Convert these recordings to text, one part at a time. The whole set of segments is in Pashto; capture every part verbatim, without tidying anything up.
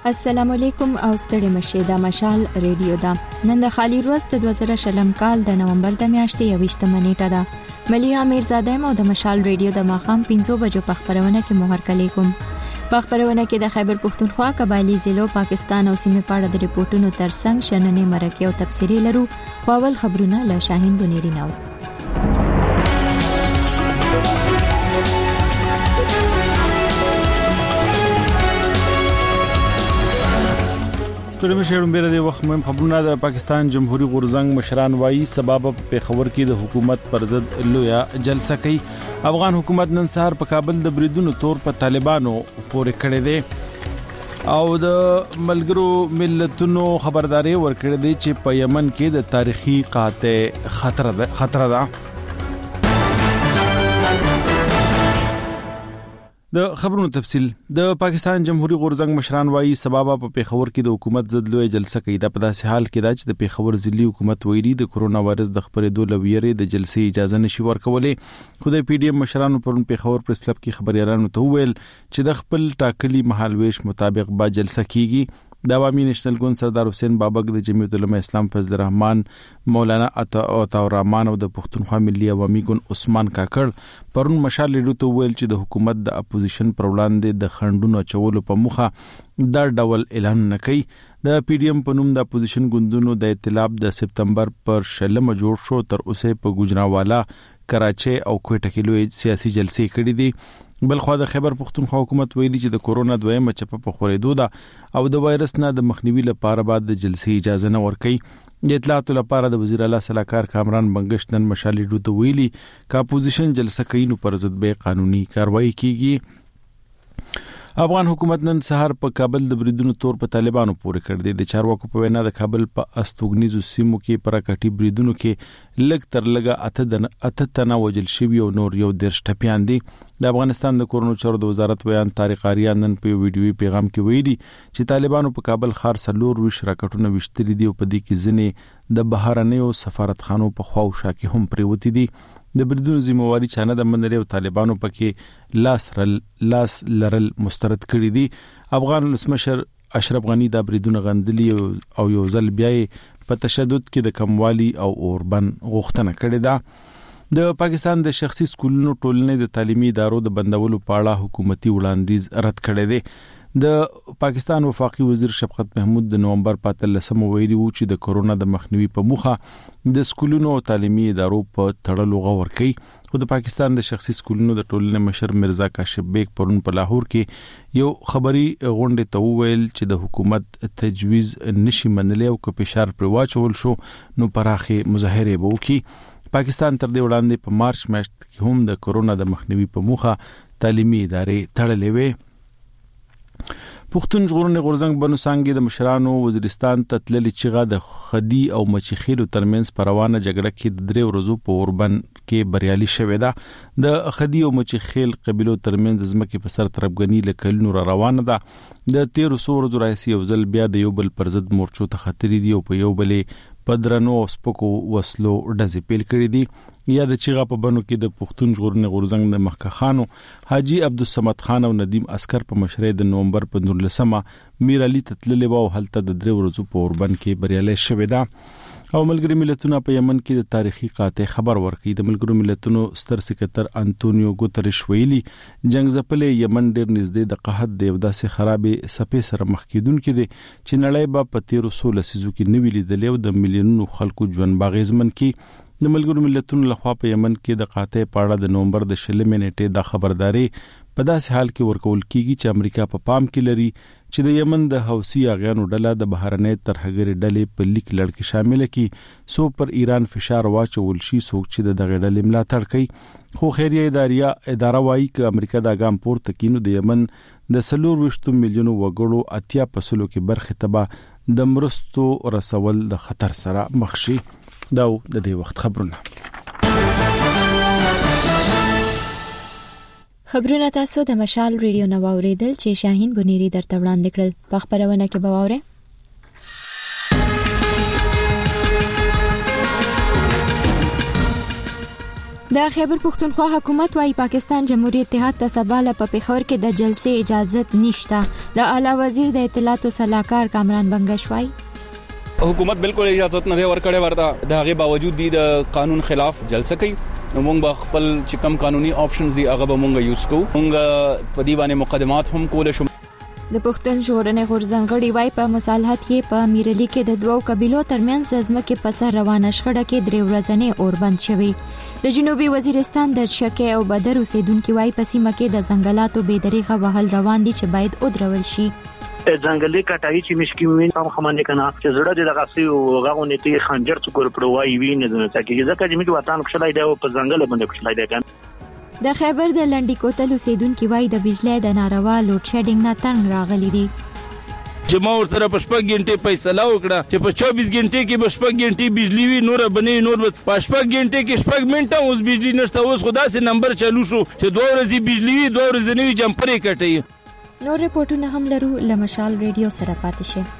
السلام علیکم او ستړي مشه د مشال ریډیو دا نن د خالی ورځ د دوه زره شلم کال د نومبر د میاشتې یوویشتمه نیټه ده. ملیا میرزاده مو د مشال ریډیو د ماښام پنځه بجو په خبرونه کې مهر کلیکم. په خبرونه کې د خیبر پختونخوا، قبایلی ضلعو، پاکستان او سیمې په اړه د ریپورتونو ترڅنګ شننې مرکه او تفسیری لرو. خپل خبرونه له شاهین بنيري نو. ستړي مشه ډېر د وخت مهم خبرونه. د پاکستان جمهوریت غورزنګ مشران وایي سبب په خبر کې د حکومت پر ضد لویا جلسه کوي. افغان حکومت نن سهار په کابل د بریدونو تور په طالبانو پورې کړی دی او د ملګرو ملتونو خبرداري ورکړې ده چې په یمن کې د تاریخي قحط خطر ده خطر ده. د خبرونو تفصيل. د پاکستان جمهوریت غورزنګ مشران وایي سبب په پیښور کې د حکومت ضد لوی جلسه کوي. د په داسې حال کې دا چې د پیښور ضلعي حکومت ویلي د کرونا وایرس د خبرېدو لویری د جلسې اجازه نشي ورکولې. خو د پی ډی ایم مشرانو پرون پیښور پریس کلب کې خبريالانو ته وویل چې د خپل ټاکلي مهالويش مطابق با جلسه کیږي. د عوامي نېشنل ګوند سردار حسین بابک، د جمعیت العلماء اسلام فضل الرحمن، مولانا عطا الرحمن او د پښتونخوا ملي عوامي ګوند عثمان کاکړ پرون مشال لیدو ته ویل چې د حکومت د اپوزیشن پر وړاندې د خندونو چولو په مخه دا ډول اعلان نه کوي. د پی ډی ایم په نوم د اپوزیشن ګوندونو د ائتلاف د سپتمبر پر شلمه جوړ شو. تر اوسه په ګوجرانوالا، کراچي او کوټه کې لوی سیاسي جلسې کړې دي. بلخو د خیبر پختونخوا حکومت ویلي چې د کورونا دویمه چپه په خورېدو ده او د وایرس نه د مخنیوي لپاره بعد د جلسې اجازه نه ورکړي. د اطلاعاتو لپاره د وزیر اعلی صلاحکار کامران بنگش نن مشالې ډوته ویلي چې اپوزیشن جلسه کوي نو پر ضد به قانوني کاروایی کیږي. افغان حکومت نن سهار په کابل د بریدونو تور په طالبانو پورې کړ دی. د چارواکو په وینا د کابل په استوګنیزو سیمو کې پراکټي بریدونو کې لګ تر لګه اته اته تنه وجل شوی او نور یو درش ټپیان دي. د افغانستان د کورونو چارو د وزارت ویان طارق آریان نن په ویډیوي پیغام کې ویلي چې طالبانو په کابل ښار سلور ویش راکټونه وشتري دي او په دې کې ځنې د بهرنیو سفارتخانو په خواوشا کې هم پریوتی دي. د بریدونو ذمہواری چانه د منلي او طالبانو پکې لاس رل لاس لرل مسترد کړی دي. افغان ولسمشر اشرف غنی د بریدونو غندلی او یو ځل بیا په تشدد کې د کموالي او اوربن غوښتنه کړې ده. د پاکستان د شخصي سکولونو ټولنې د تعلیمي ادارو د بندولو په اړه حکومتي وړاندیز رد کړی دی. د پاکستان وفاقي وزیر شفقت محمود د نومبر په اتلسمه ویلي وو چې د کورونا د مخنیوي په موخه د سکولونو او تعلیمي ادارو په تړلو غور کوي. خو د پاکستان د شخصي سکولونو د ټولنې مشر مرزا کاشف بیگ پرون په لاهور کې یو خبري غونډه ته وویل چې د حکومت تجویز نشي منلای او که فشار پر واچول شو نو پراخه مظاهره به وکړي. پاکستان تر دې وړاندې په مارچ میاشت کې هم د کورونا د مخنیوي په موخه تعلیمي ادارې تړلې وې. پښتون ژغورنې غورزنګ بنو سانګي د مشرانو وزیرستان ته تللي چیغه د خدي او مچخیلو ترمنځ پر روانه جګړه کې د درې ورځو په اوربن کې بریالي شوې ده. د خدي او مچخیل قبيلو ترمنځ ځمکې په سر طرفګنی لکلنو را روانه ده. د تیر څو ورځو راځي یو ځل بیا د یو بل پر ضد مورچو ته خطرې دي او په یو بلې پدرنو او سپکو وسلو ډزې پیل کړې دي. یا د چیغه په بنو کې د پښتون ژغورنې غورزنګ د مخکخانو حاجی عبدالصمد خان او ندیم اسکر په مشرۍ د نومبر په نولسمه میر علي تتللې و او هلته د درې ورځو په اوربن کې بریالي شوې ده. او ملګری ملتونه په یمن کې د تاریخي قحط خبر ورکړي. د ملګرو ملتونو ستر سکرټر انټونیو ګوتریش ویلي جنگ ځپلې یمن ډېر نږدې د قحط د یو داسې خرابې سپې سره مخ کېدونکې دي چې نړۍ به په تیرو څو لسیزو کې نوي لیدلې او د میلیونونو خلکو ژوند باغیزمن کړي. د ملګرو ملتونو لخوا په یمن کې د قحط په اړه د نومبر د شلمې نیټې د خبرداري په داسې حال کې ورکول کیږي چې امریکا په پام کې لري چې د یمن د حوثي اغیانو ډله د بهرنۍ ترهګرۍ ډلې په لیک لړ کې شامل کړي سو پر ایران فشار واچول شي څوک چې د دغه ډلې ملاتړ کوي. خو خیریه ادارې اداره وايي چې امریکا د ګام پورته کینو د یمن د سلور وشتو میلیونو وګړو اتیا پسلو کې برخه تبا د مرستو رسول د خطر سره مخ شي. دا د دې وخت خبرونه. خبرونه تاسو د مشال ریډیو نو اوریدل چې شاهین بنيري درته وړاندې کړل. په خبرونه کې به واورئ د خیبر پښتونخوا حکومت وايي پاکستان جمهوریت اتحاد ته سباله په پیښور کې د جلسې اجازه نشته. د اعلی وزیر د اطلاعات او سلاکار کامران بنگش وايي حکومت بالکل اجازه نه دی ورکړې ورته، د هغه باوجود د قانون خلاف جلسه کوي. نو موږ به خپل چې کم قانوني آپشنز دي هغه به موږ یوز کوو. موږ په دې باندې مقدمات هم کول شو. د پښتون ژغورنې غورځنګ غړي وايي په مصالحت کې په میرلی کې د دوو قبيلو ترمنځ د ځمکې په سر روانه شخړه کې درې ورځې اوربند شوی. د جنوبي وزیرستان د شکه او بدر اوسیدونکو وايي په سیمه کې د ځنګلاتو بې دریغه وهل روان دي چې باید ودرول شي. ځنګلي کټای چې مشکوین هم خمانه کنا چې زړه د غسی او غاونه تی خنجر څکور پروای وینې نه ځکه ځکه چې موږ وطن خلای دی او په ځنګل باندې خلای دی. د خیبر د لنډی کوتل اوسیدونکو وايي د بجلی د ناروا لوډ شیډینګ نه تنګ راغلي دي. جما ور سره په شپږ غنټې فیصله وکړه چې په چوبیس غنټې کې په شپږ غنټې بجلی وي، نور بنې نور په شپږ غنټې کې شپږ منټه اوس بجلی نشته. اوس خدا سي نمبر چالو شو چې دوه ورځې بجلی وي، دوه ورځې نوې جمپرې کټي. نور رپورټونه هم لرو، لمشال ریډیو سره پاتې شئ.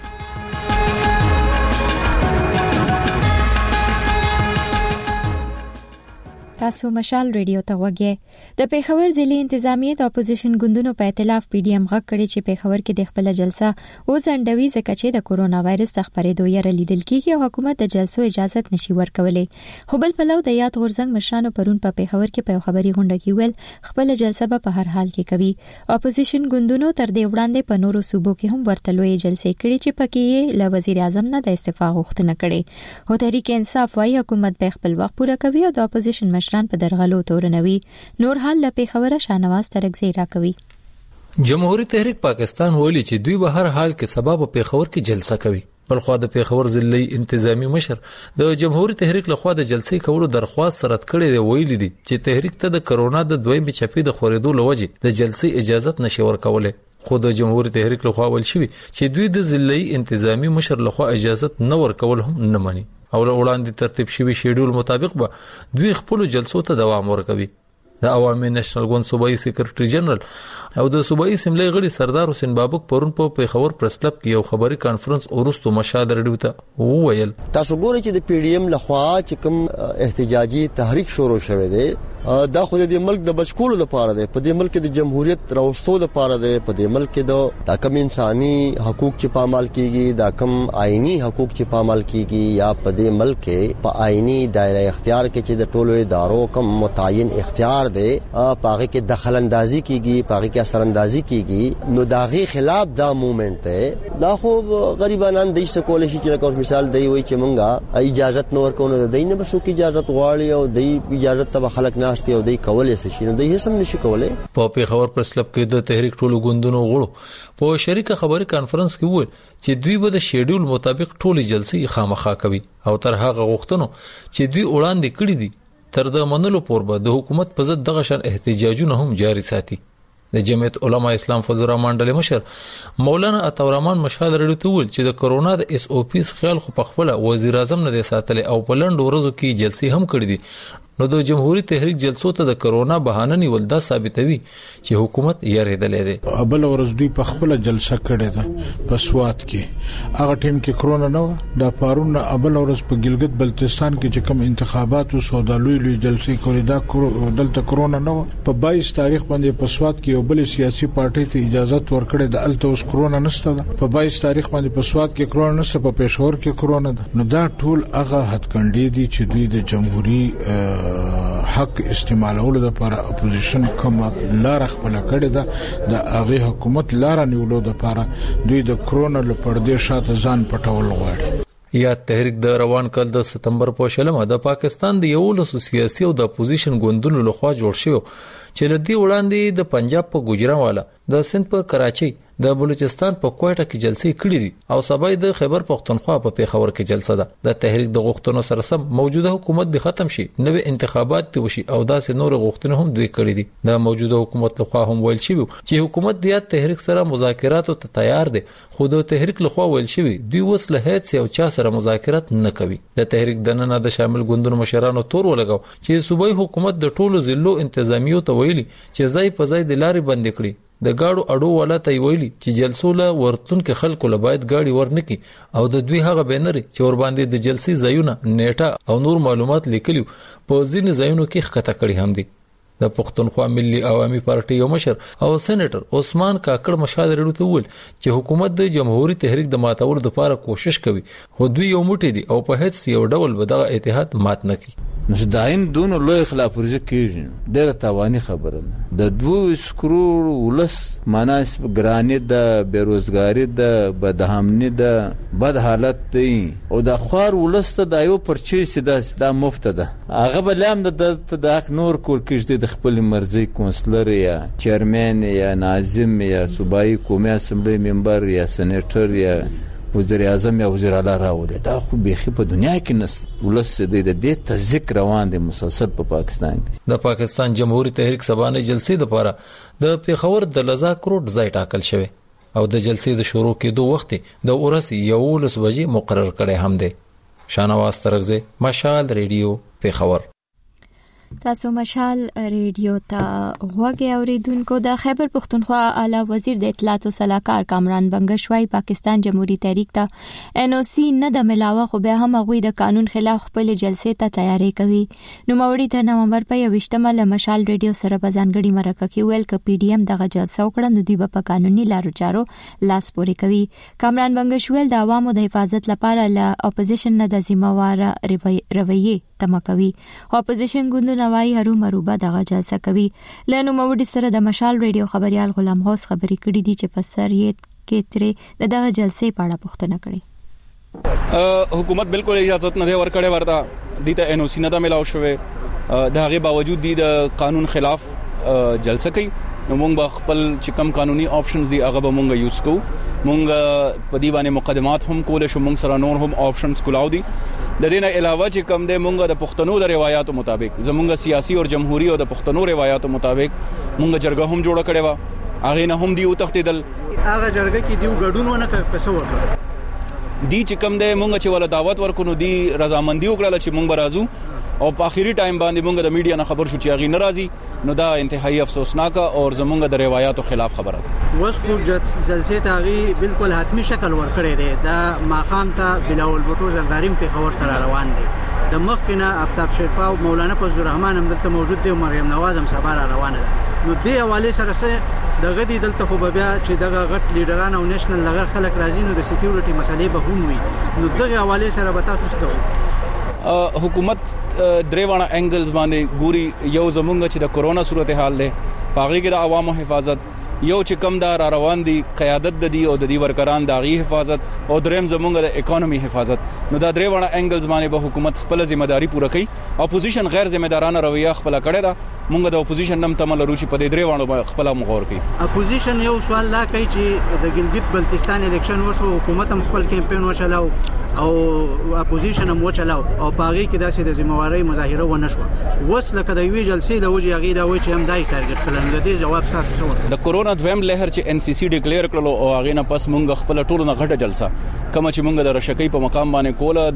تاسو مشال ریډیو ته وګورئ. د پیښور ضلع انتظامیه د اپوزیشن ګوندونو په ائتلاف پی ډی ایم غږ کړي چې پیښور کې د خپل جلسه او ځنډوي ځکه چې د کورونا وایرس د خپرېدو یې لیدل کیږي او حکومت د جلسو اجازه نشي ورکولې. خو بل پلو د یاد غورځنګ مشرانو پرون په پیښور کې په خبري غونډه کې ویل خپل جلسه به په هر حال کې کوي. اپوزیشن ګوندونو تر دې وړاندې په نورو صوبو کې هم ورته لوی جلسې کړي چې پکې یې له وزیر اعظم نه د استعفا غوښتنه کړې. هو تحریک انصاف وايي حکومت به خپل وخت پوره کوي او د اپوزیشن مشران په درغلو تورنوي. نور حال له پیښوره شانواز ترکزی راکوي. جمهوریت تحریک پاکستان ویلي چې دوی به هر حال کې سبا په پیښور کې جلسه کوي. بلخو د پیښور ضلعي انتظامی مشر د جمهوریت تحریک لخوا د جلسې کولو درخواست رد کړی دی. ویلي دي چې تحریک ته د کرونا د دویمې چپې د خورېدو لوجې د جلسې اجازه نشي ورکولای. خو د جمهوریت تحریک لخوا ویل شوی چې دوی د ضلعي انتظامی مشر لخوا اجازه نه ورکول هم نه مني او وړاندې ترتیب شوی شیډول مطابق به دوی خپل جلسو ته دوام ورکوي. د عوامي نېشنل ګوند صوبایي سیکریټري جنرال او د صوبایي اسمبلی غړي سردار حسین بابک پرون په پیښور پریس کلب کې یو خبري کانفرنس ورستو مشاد رډیو ته وویل تاسو ګورئ چې د پی ډی ایم لخوا چې کوم احتجاجي تحریک شروع شوه دی دا خو د ملک د بچکولو لپاره دی، په دې ملک د جمهوریت راوستو لپاره دی، په دې ملک د دا کم انساني حقوق چې پامال کیږي، دا کم آئینی حقوق چې پامال کیږي، یا په دې ملک په آئینی دایره اختیار کې چې د ټولو ادارو کم متعین اختیار دی پاغه کې دخل اندازي کیږي، پاغه کې اثر اندازي کیږي، نو داغي خلاف دا موومنت دی. دا خو غریبانان د څه کول شي چې کوم مثال دی وای چې مونږه اجازه نور کوو د دینه بشو کې اجازه غواړي او د اجازه ته خلک نه او دای کولای شي نو دای هیڅ هم نشي کولای. په پیښور پریس کلب کې د تحریک ټولو ګوندونو غړو په شریکه خبري کانفرنس کې وویل چې دوی به د شیډول مطابق ټولې جلسې خامخا کوي او تر هغه غوښتنو چې دوی وړاندې کړی دي تر د منلو پورې به د حکومت په ضد دغه شان احتجاجونه هم جاري ساتي. د جمعیت علما اسلام فضل الرحمن ډلې مشر مولانا عطاورحمان مشال رډو ته ویل چې د کرونا د اس او پی خیال خو په خپل وزیر اعظم نه ساتل او په لند ورځو کې جلسې هم کړې دي. نو د جمهوریت تحریک جلسو ته د کرونا بهانه نیول دا ثابتوي چې حکومت یریدلې ده. ابل ورځ دوی په خپل جلسه کړې ده په سوات کې، هغه ټیم کې کرونا نه و. دا پارون ابل ورځ په ګلګت بلتستان کې چې کوم انتخابات او سودالوي لوي جلسې کړې ده دلته کرونا نه و. په باییس تاریخ باندې په سوات کې یو بل سیاسي پارټي ته اجازه ورکړې ده، الته اوس کرونا نشته ده. په باییس تاریخ باندې په سوات کې کرونا نشته، په پېښور کې کرونا ده. نو دا ټول هغه هټکندې دي چې دوی د جمهوریت حق استعمالولو لپاره اپوزیشن کوم لار خپل کړی ده، د هغه حکومت لار نیولو لپاره دوی د کرونا لپاره د شاته ځان پټول غواړي. یا تحریک د روان کال د ستمبر په شلمه د پاکستان د یو لسو سیاسي او د اپوزیشن ګوندونو لخوا جوړ شو چې لدی وړاندې د پنجاب په ګوجرانوالا، د سند په کراچۍ، د بلوچستان په کوټه کې جلسې کړې دي او سبا د خیبر پختونخوا په پیښور کې جلسه ده. د تحریک د غوښتنو سره سم موجوده حکومت د ختم شي، نوې انتخابات ته وشي او داسې نور غوښتنې هم دوی کړې دي. د موجوده حکومت لخوا هم ویل شوی چې حکومت د تحریک سره مذاکراتو ته تیار دی، خو د تحریک لخوا ویل شوی دوی وس له هیڅ یو چا سره مذاکرات نه کوي. د تحریک د نن د شامل ګوندونو مشرانو تور ولګاو چې صوبایي حکومت د ټولو ضلعو انتظامیو ته ویلي چې ځای په ځای د لارې بندې کړي، د گاډو اډو والا ته ویلي چې جلسو له ورتون کې خلکو له باید گاډي ورنکي او د دوی هغه بینر چې ور باندې د جلسې ځایونه نیټه او نور معلومات لیکلي په ځینې ځایونو کې ښکته کړي هم دي. د پښتونخوا ملي عوامي پارټي یو مشر او سېنیټر عثمان کاکړ مشال رډو ته ویل چې حکومت د جمهوریت تحریک د ماتور لپاره کوشش کوي خو دوی یو موټی دي او په هیڅ یو ډول به دغه اتحاد مات نه کړي. نو داین دونو لوی خلاف ورزي کیږي ډېر تاواني خبره ده. د دوه سکرور ولس معناس ګرانی د بیروزګاری د بدهمنی د بد حالت دی او د خوار ولس ته د یو پرچی سیده د مفت ده هغه بلام د د نور کول کېږي د خپل مرزي کونسلر یا چیرمن یا ناظم یا صوبایي قومي اسمبلی ممبر یا سېنیټر یا وزیر اعظم یا وزیر اعلی راولي دا خو بيخي په دنیا کې نس ولس د دې تذکر روان دي مسلسل په پاکستان کې. د پاکستان جمهوریت تحریک سبانه جلسې لپاره د پیښور د لزا کروټ ځای ټاکل شوی او د جلسې د شروع کېدو وخت د ورسې یولس بجې مقرر کړي هم دي. شانواز ترغزه مشال ریډیو پیښور. تاسو مشال ریډیو ته غوږی اوریدونکو. د خیبر پختونخوا اعلی وزیر د اطلاعات او سلاکار کامران بنگشوای پاکستان جمهوریت تحریک ته ان او سی نه د ملاوه خو به هم غوي د قانون خلاف خپل جلسې ته تیاری کوي. نو موري ته نومبر په یوشتمه له مشال ریډیو سره بزنګړي مرکه کې ویل ک پی ډی ایم دغه جلسه وکړه نو دی په قانوني لارو چارو لاس پورې کوي. کامران بنگشوال د عوامو د حفاظت لپاره له اپوزیشن نه د ذمہوار رویه تمه کوي. اپوزیشن ګوند نوای هرو مروبه دغه جلسه کوي. لنو موډي سره د مشال ریډیو خبريال غلام غوث خبري کړي دي چې په سر یې کې ترې دغه جلسې په اړه پوښتنه کړي. حکومت بالکل اجازه نه دی ورکړې ورته دي ته ان او سی نه دا ملاو شوی د هغه باوجود دي د قانون خلاف جلسه کوي. نو موږ به خپل چې کم قانوني آپشنز دي هغه به موږ یوز کوو. موږ په دی باندې مقدمات هم کول شو موږ سره نور هم آپشنز کولاو دي. د دې نه علاوه چې کم د موږ د پښتنو د روایتو مطابق زموږ سیاسي او جمهوریت او د پښتنو روایتو مطابق موږ جرګه هم جوړ کړې و هغه نه هم دی او تختیدل هغه جرګه کې دیو غډون ونه کړ وکړه دی چې کم د موږ چې ول دعوت ورکونو دی رضامندي وکړه چې موږ برازو او په اخیری ټایم باندې موږ د میډیا نه خبر شو چې هغه ناراضي نو دا انتهایی افسوسناک او زموږ د روایتو خلاف خبره ده. وس خو جلسې ته هغه بالکل حتمی شکل ورکړی دی دا ماخام ته بلاول بوټو زرداریم په خبر تر روان دي. د مخکنه افتاب شریفه او مولانا فضل الرحمن هم دلته موجود دي او مریم نواز هم سبا روانه ده. نو دې حواله سره سره دغه دي دلته خو بیا چې دغه غټ لیډران او نېشنل لغړ خلک راځي نو د سکیورټي مسلې به هم وي. نو دغه حواله سره به تاسو څه کوئ؟ حکومت دریوانه انګلز باندې ګوري یو زمونږ چې د کورونا صورتحال له پاغي کې د عوامو حفاظت یو چې کم دا را روان دي قیادت د دی او د دی ورکران د غي حفاظت او دریم زمونږ د اکانومي حفاظت نو دا دریوانه انګلز باندې به حکومت خپل ځمېداري پوره کوي. اپوزیشن غیر ځمېدارانه رویه خپل کړی دا مونږ د اپوزیشن نم تمل روچي په دې دریوانه خپل مغور کوي. اپوزیشن یو سوال لا کوي چې د ګلګت بلتستان الیکشن وشو حکومت هم خپل کمپاین وشلاو او اپوزیشن هم وچلاو او پاغي کې داسې د ذمہواری مظاهره ونه شو وس لکه د وی جلسې له وجه غي دا وای چې هم دای ټارګټ کړل د دې جواب تاسو شو. د کورونا دویم لهر چې ان سی سی ډیکلیئر کړلو او هغه نه پس مونږ خپل ټولو نه غټه جلسه کوم چې مونږ د رشکې په مقام باندې کوله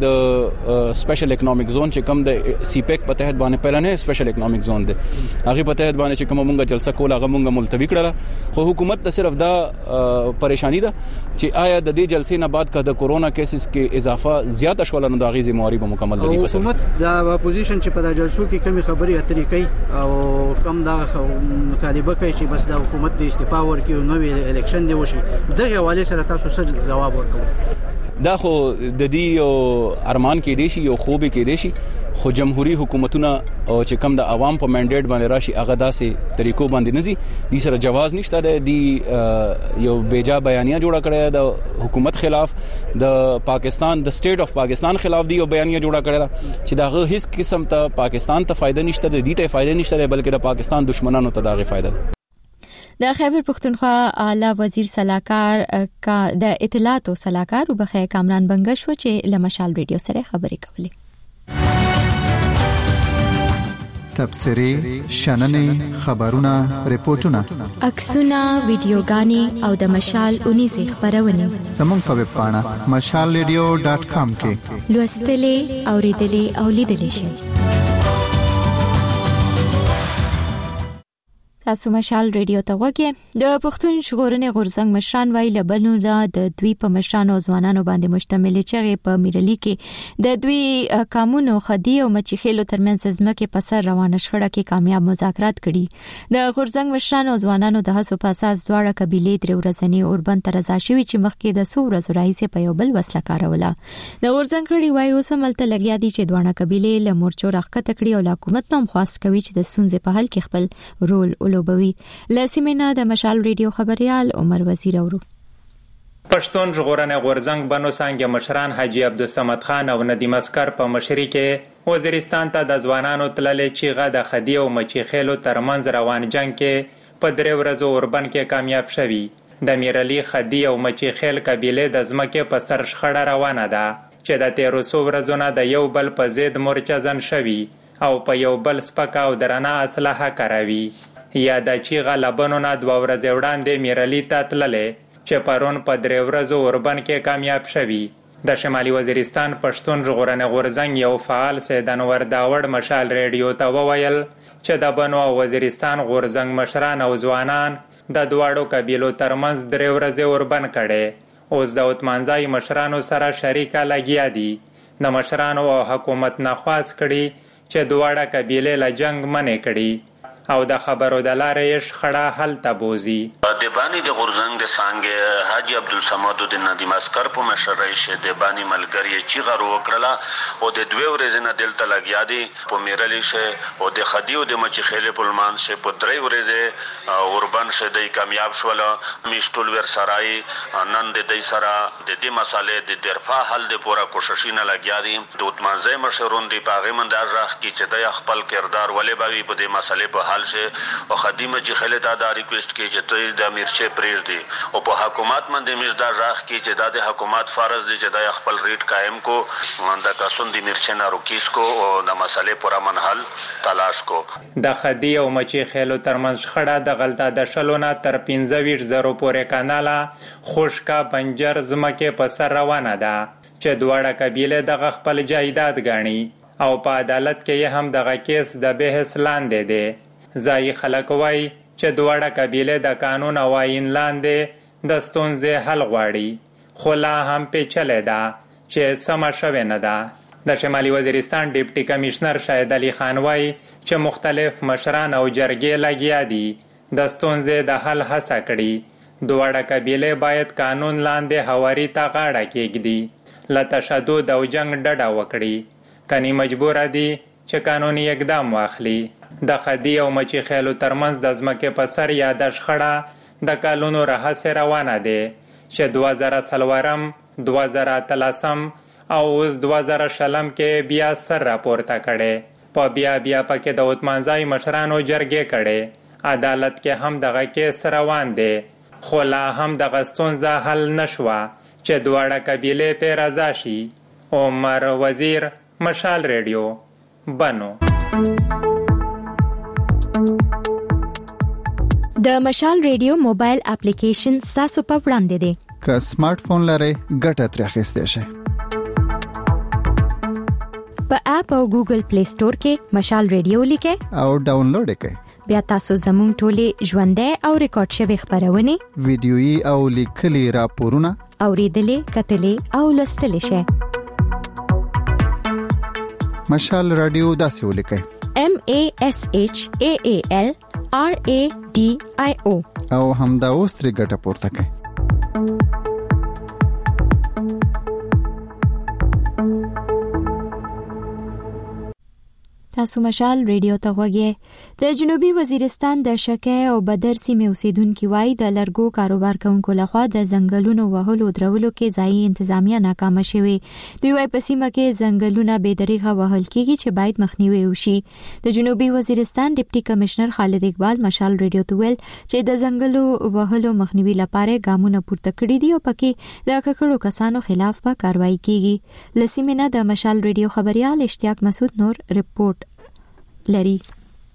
د سپیشل اکونومیک زون چې کوم د سی پیک په تحت باندې پلانې سپیشل اکونومیک زون دی هغه په تحت باندې چې کوم مونږ جلسه کوله هغه مونږ ملتوی کړل. خو حکومت ته صرف دا پریشانی ده چې آیا د دې جلسې نه بعد کده کورونا کیسز کې اضافه زیات شول نو د غي ذمہواری به مکمل دی. حکومت د اپوزیشن چې په د جلسو کې کمی خبري اترې کوي او کم دا مطالبه کوي چې بس د حکومت د استعفا ورکړي او نوې الیکشن دی وشي دغه حواله سره تاسو څه جواب ورکوئ؟ دا خو د دې یو ارمان کې دی شي یو خوب کې دی شي خو جمهوریت حکومتونه او چې کم د عوام په منډیټ باندې راشي هغه داسې طریقو باندې نزي دي سره جواز نشته دی یو بیجا بیانیه جوړه کړې د حکومت خلاف د پاکستان د سټیټ اف پاکستان خلاف دی یو بیانیه جوړه کړې چې دا هیڅ قسم ته پاکستان ته فائدہ نشته دی ته فائدہ نشته دی بلکې د پاکستان دشمنانو ته دا غي فائدہ ده. د خیبر پختونخوا اعلی وزیر سلاکار کا د اطلاعات او سلاکار وبخې کامران بنگشو چې لمشال ریډیو سره خبرې کولې. تبصری شننې خبرونه ریپورتونه عکسونه ویډیوګانې او د مشال اونیزه خبرونه زموږ په ویب پاڼه مشال ریډیو ډاټ کام کې لوستلې اوریدلې او لیدلې شئ. تاسو مشال ریډیو ته وګورئ د پښتون ژغورنې غورځنګ مشران وایي لبنو د دوی په مشرانو او ځوانانو باندې مشتمل چې په میرلی کې د دوی قانونو خدي او مچخېلو ترمنځ ځمکې په سر روانه شخړه کې کامیاب مذاکرات کړي د غورځنګ مشرانو او ځوانانو د هڅو په اساس دواړه قبيلې درې ورځنی اوربند تر رضا شوي چې مخکې د څو ورځې راهیسې په یو بل وسله کاروله د غورځنګ غړي وایي اوس ملته لګیا دي چې دواړه قبيلې له مورچو راخته کړي او حکومت هم خاص کوي چې د سونځې په حل کې خپل رول ولوبوي. لسیمنا د مشال ریډیو خبريال عمر وزیر اورو. پښتون ژغورنې غورځنګ بنو څنګه مشران حاجی عبدالصمد خان او ندیم اسکر په مشرۍ کې وزیرستان ته د ځوانانو تللې چیغه د خدي او مچخېلو ترمنځ روان جنگ کې په درې ورځو اوربند کې کامیاب شوی. د میرلی خدي او مچخېل قبيله د ځمکې په سر شخړه روانه ده چې د تیرو څو ورځو نه د یو بل په ضد مورچه ځن شوی او په یو بل سپکا او درنه اسلحه کاروي. یا د چیغه لبنو نه دوه ورځې وړاندې میرلی ته تللې چې پرون په درې ورځو اوربند کې کامیاب شوی. د شمالي وزیرستان پښتون ژغورنې غورځنګ یو فعال سید انور داوړ مشال ریډیو ته وویل چې د بنو او وزیرستان غورځنګ مشران او ځوانان د دواړو قبیلو ترمنځ درې ورځې اوربند کړي. اوس د اوتمانځای مشرانو سره شریکه لګیا دي. د مشرانو او حکومت نه خواست کړي چې دواړه قبیلې له جنگ منې کړي او د خبرو د لارې شخړه حل ته بوزي. د بانی د غورځنګ د څنګه حاجی عبدالصمد د ندیم اسکر په مشرۍ شه د بانی ملګری چې غرو وکړه او د دوه ورځې نه دلته لګیا دي په میرلی شه او د خدي او د مچخېل په لمان شه په درې ورځې اوربند شه د کامیاب شول. میشتول ور سرای نن د دې سره د دې مسالې د درفا حل د پوره کوششینه لګیا دي. د اوتمانځای مشرون دی پاغه منداژه کی چې د خپل کردار ولې باوی په دې مسالې په او خدیمه چې خلک دا ریکوست کوي چې ته د امیرچه پریز دی او په حکومت باندې مزدا ځاخ کی چې د حکومت فرض دی چې د خپل ریټ قائم کو د قانون د امیرچه نه روکیس کو او د مسالې پورا منحل تلاش کو. د خدی او مچخېلو ترمنځ خړه د غلطه د شلونه تر پنځه ویشت زره پورې کاناله خوشکا بنجر زمکه په سر روانه ده چې دواړه قبیله د خپل جایداد غاڼي او په عدالت کې هم دغه کیس د بحث لاندې دی. ځای خلک وای چې دواړه قبیله د قانون او آئین لاندې د ستونزې حل غواړي خو لا هم پیچلې ده چې سمه شوې نه ده. د شمالي وزیرستان ډیپټي کمشنر شاهد علي خان وای چې مختلف مشران او جرګې لګیا دي د ستونزې د حل هڅه کړي. دواړه قبیله باید قانون لاندې هواري ته غاړه کېږدي له تشدد او جنگ ډډه وکړي کني مجبور دي چې قانوني اقدام واخلي. د خدي او مچخېلو ترمنځ د ځمکې په سر یا د شخړه د کلونو راهیسې روانه ده چې دوه زره څلورم دوه زره اتلسم او اوس دوه زره شلم کې بیا سر راپورته کړي. په بیا بیا پکې د اوتمانځای مشرانو جرګې کړي. عدالت کې هم دغه کیس روان دی خو لا هم دغه ستونزه حل نشوه چې دواړه قبیلې پې رضا شي. عمر وزیر مشال ریډیو بنو. د مشال ریډیو موبایل اپلیکیشن تاسو په وړاندې دی. که سمارټ فون لرئ ګټه ترې اخیستئ شئ. په اپ او ګوګل پلی سٹور کې مشال ریډیو لیکئ او ډاونلوډ کړئ. بیا تاسو زموږ ټولې ژوندۍ او ریکارډ شوی خبرونه ویډیويي او لیکلي راپورونه اوریدلې کتلې او لوستلې شئ. مشال رادیو داسې ولیکئ M A S H A A L R A D I O او همدا اوس ترې ګټه پورته کړئ. تاسو مشال ریډیو ته غوږی. د جنوبي وزیرستان د شکه او بدر سیمې اوسیدونکو وای د لرګو کاروبار کوونکو لخوا د ځنګلونو وهلو درولو کې ځای انتظامیه ناکامه شوه. دوی وای په سیمه کې ځنګلونه بې دریغه وهل کیږي چې باید مخنیوي وشي. د جنوبي وزیرستان ډیپټي کمشنر خالد اقبال مشال ریډیو ته ویل چې د ځنګلو وهلو مخنیوي لپاره ګامونه پورته کړي دي او پکې د ککړو کسانو خلاف په کاروایی کیږي. لسیمنه د مشال ریډیو خبريال اشتیاق مسعود نور رپورټ لري.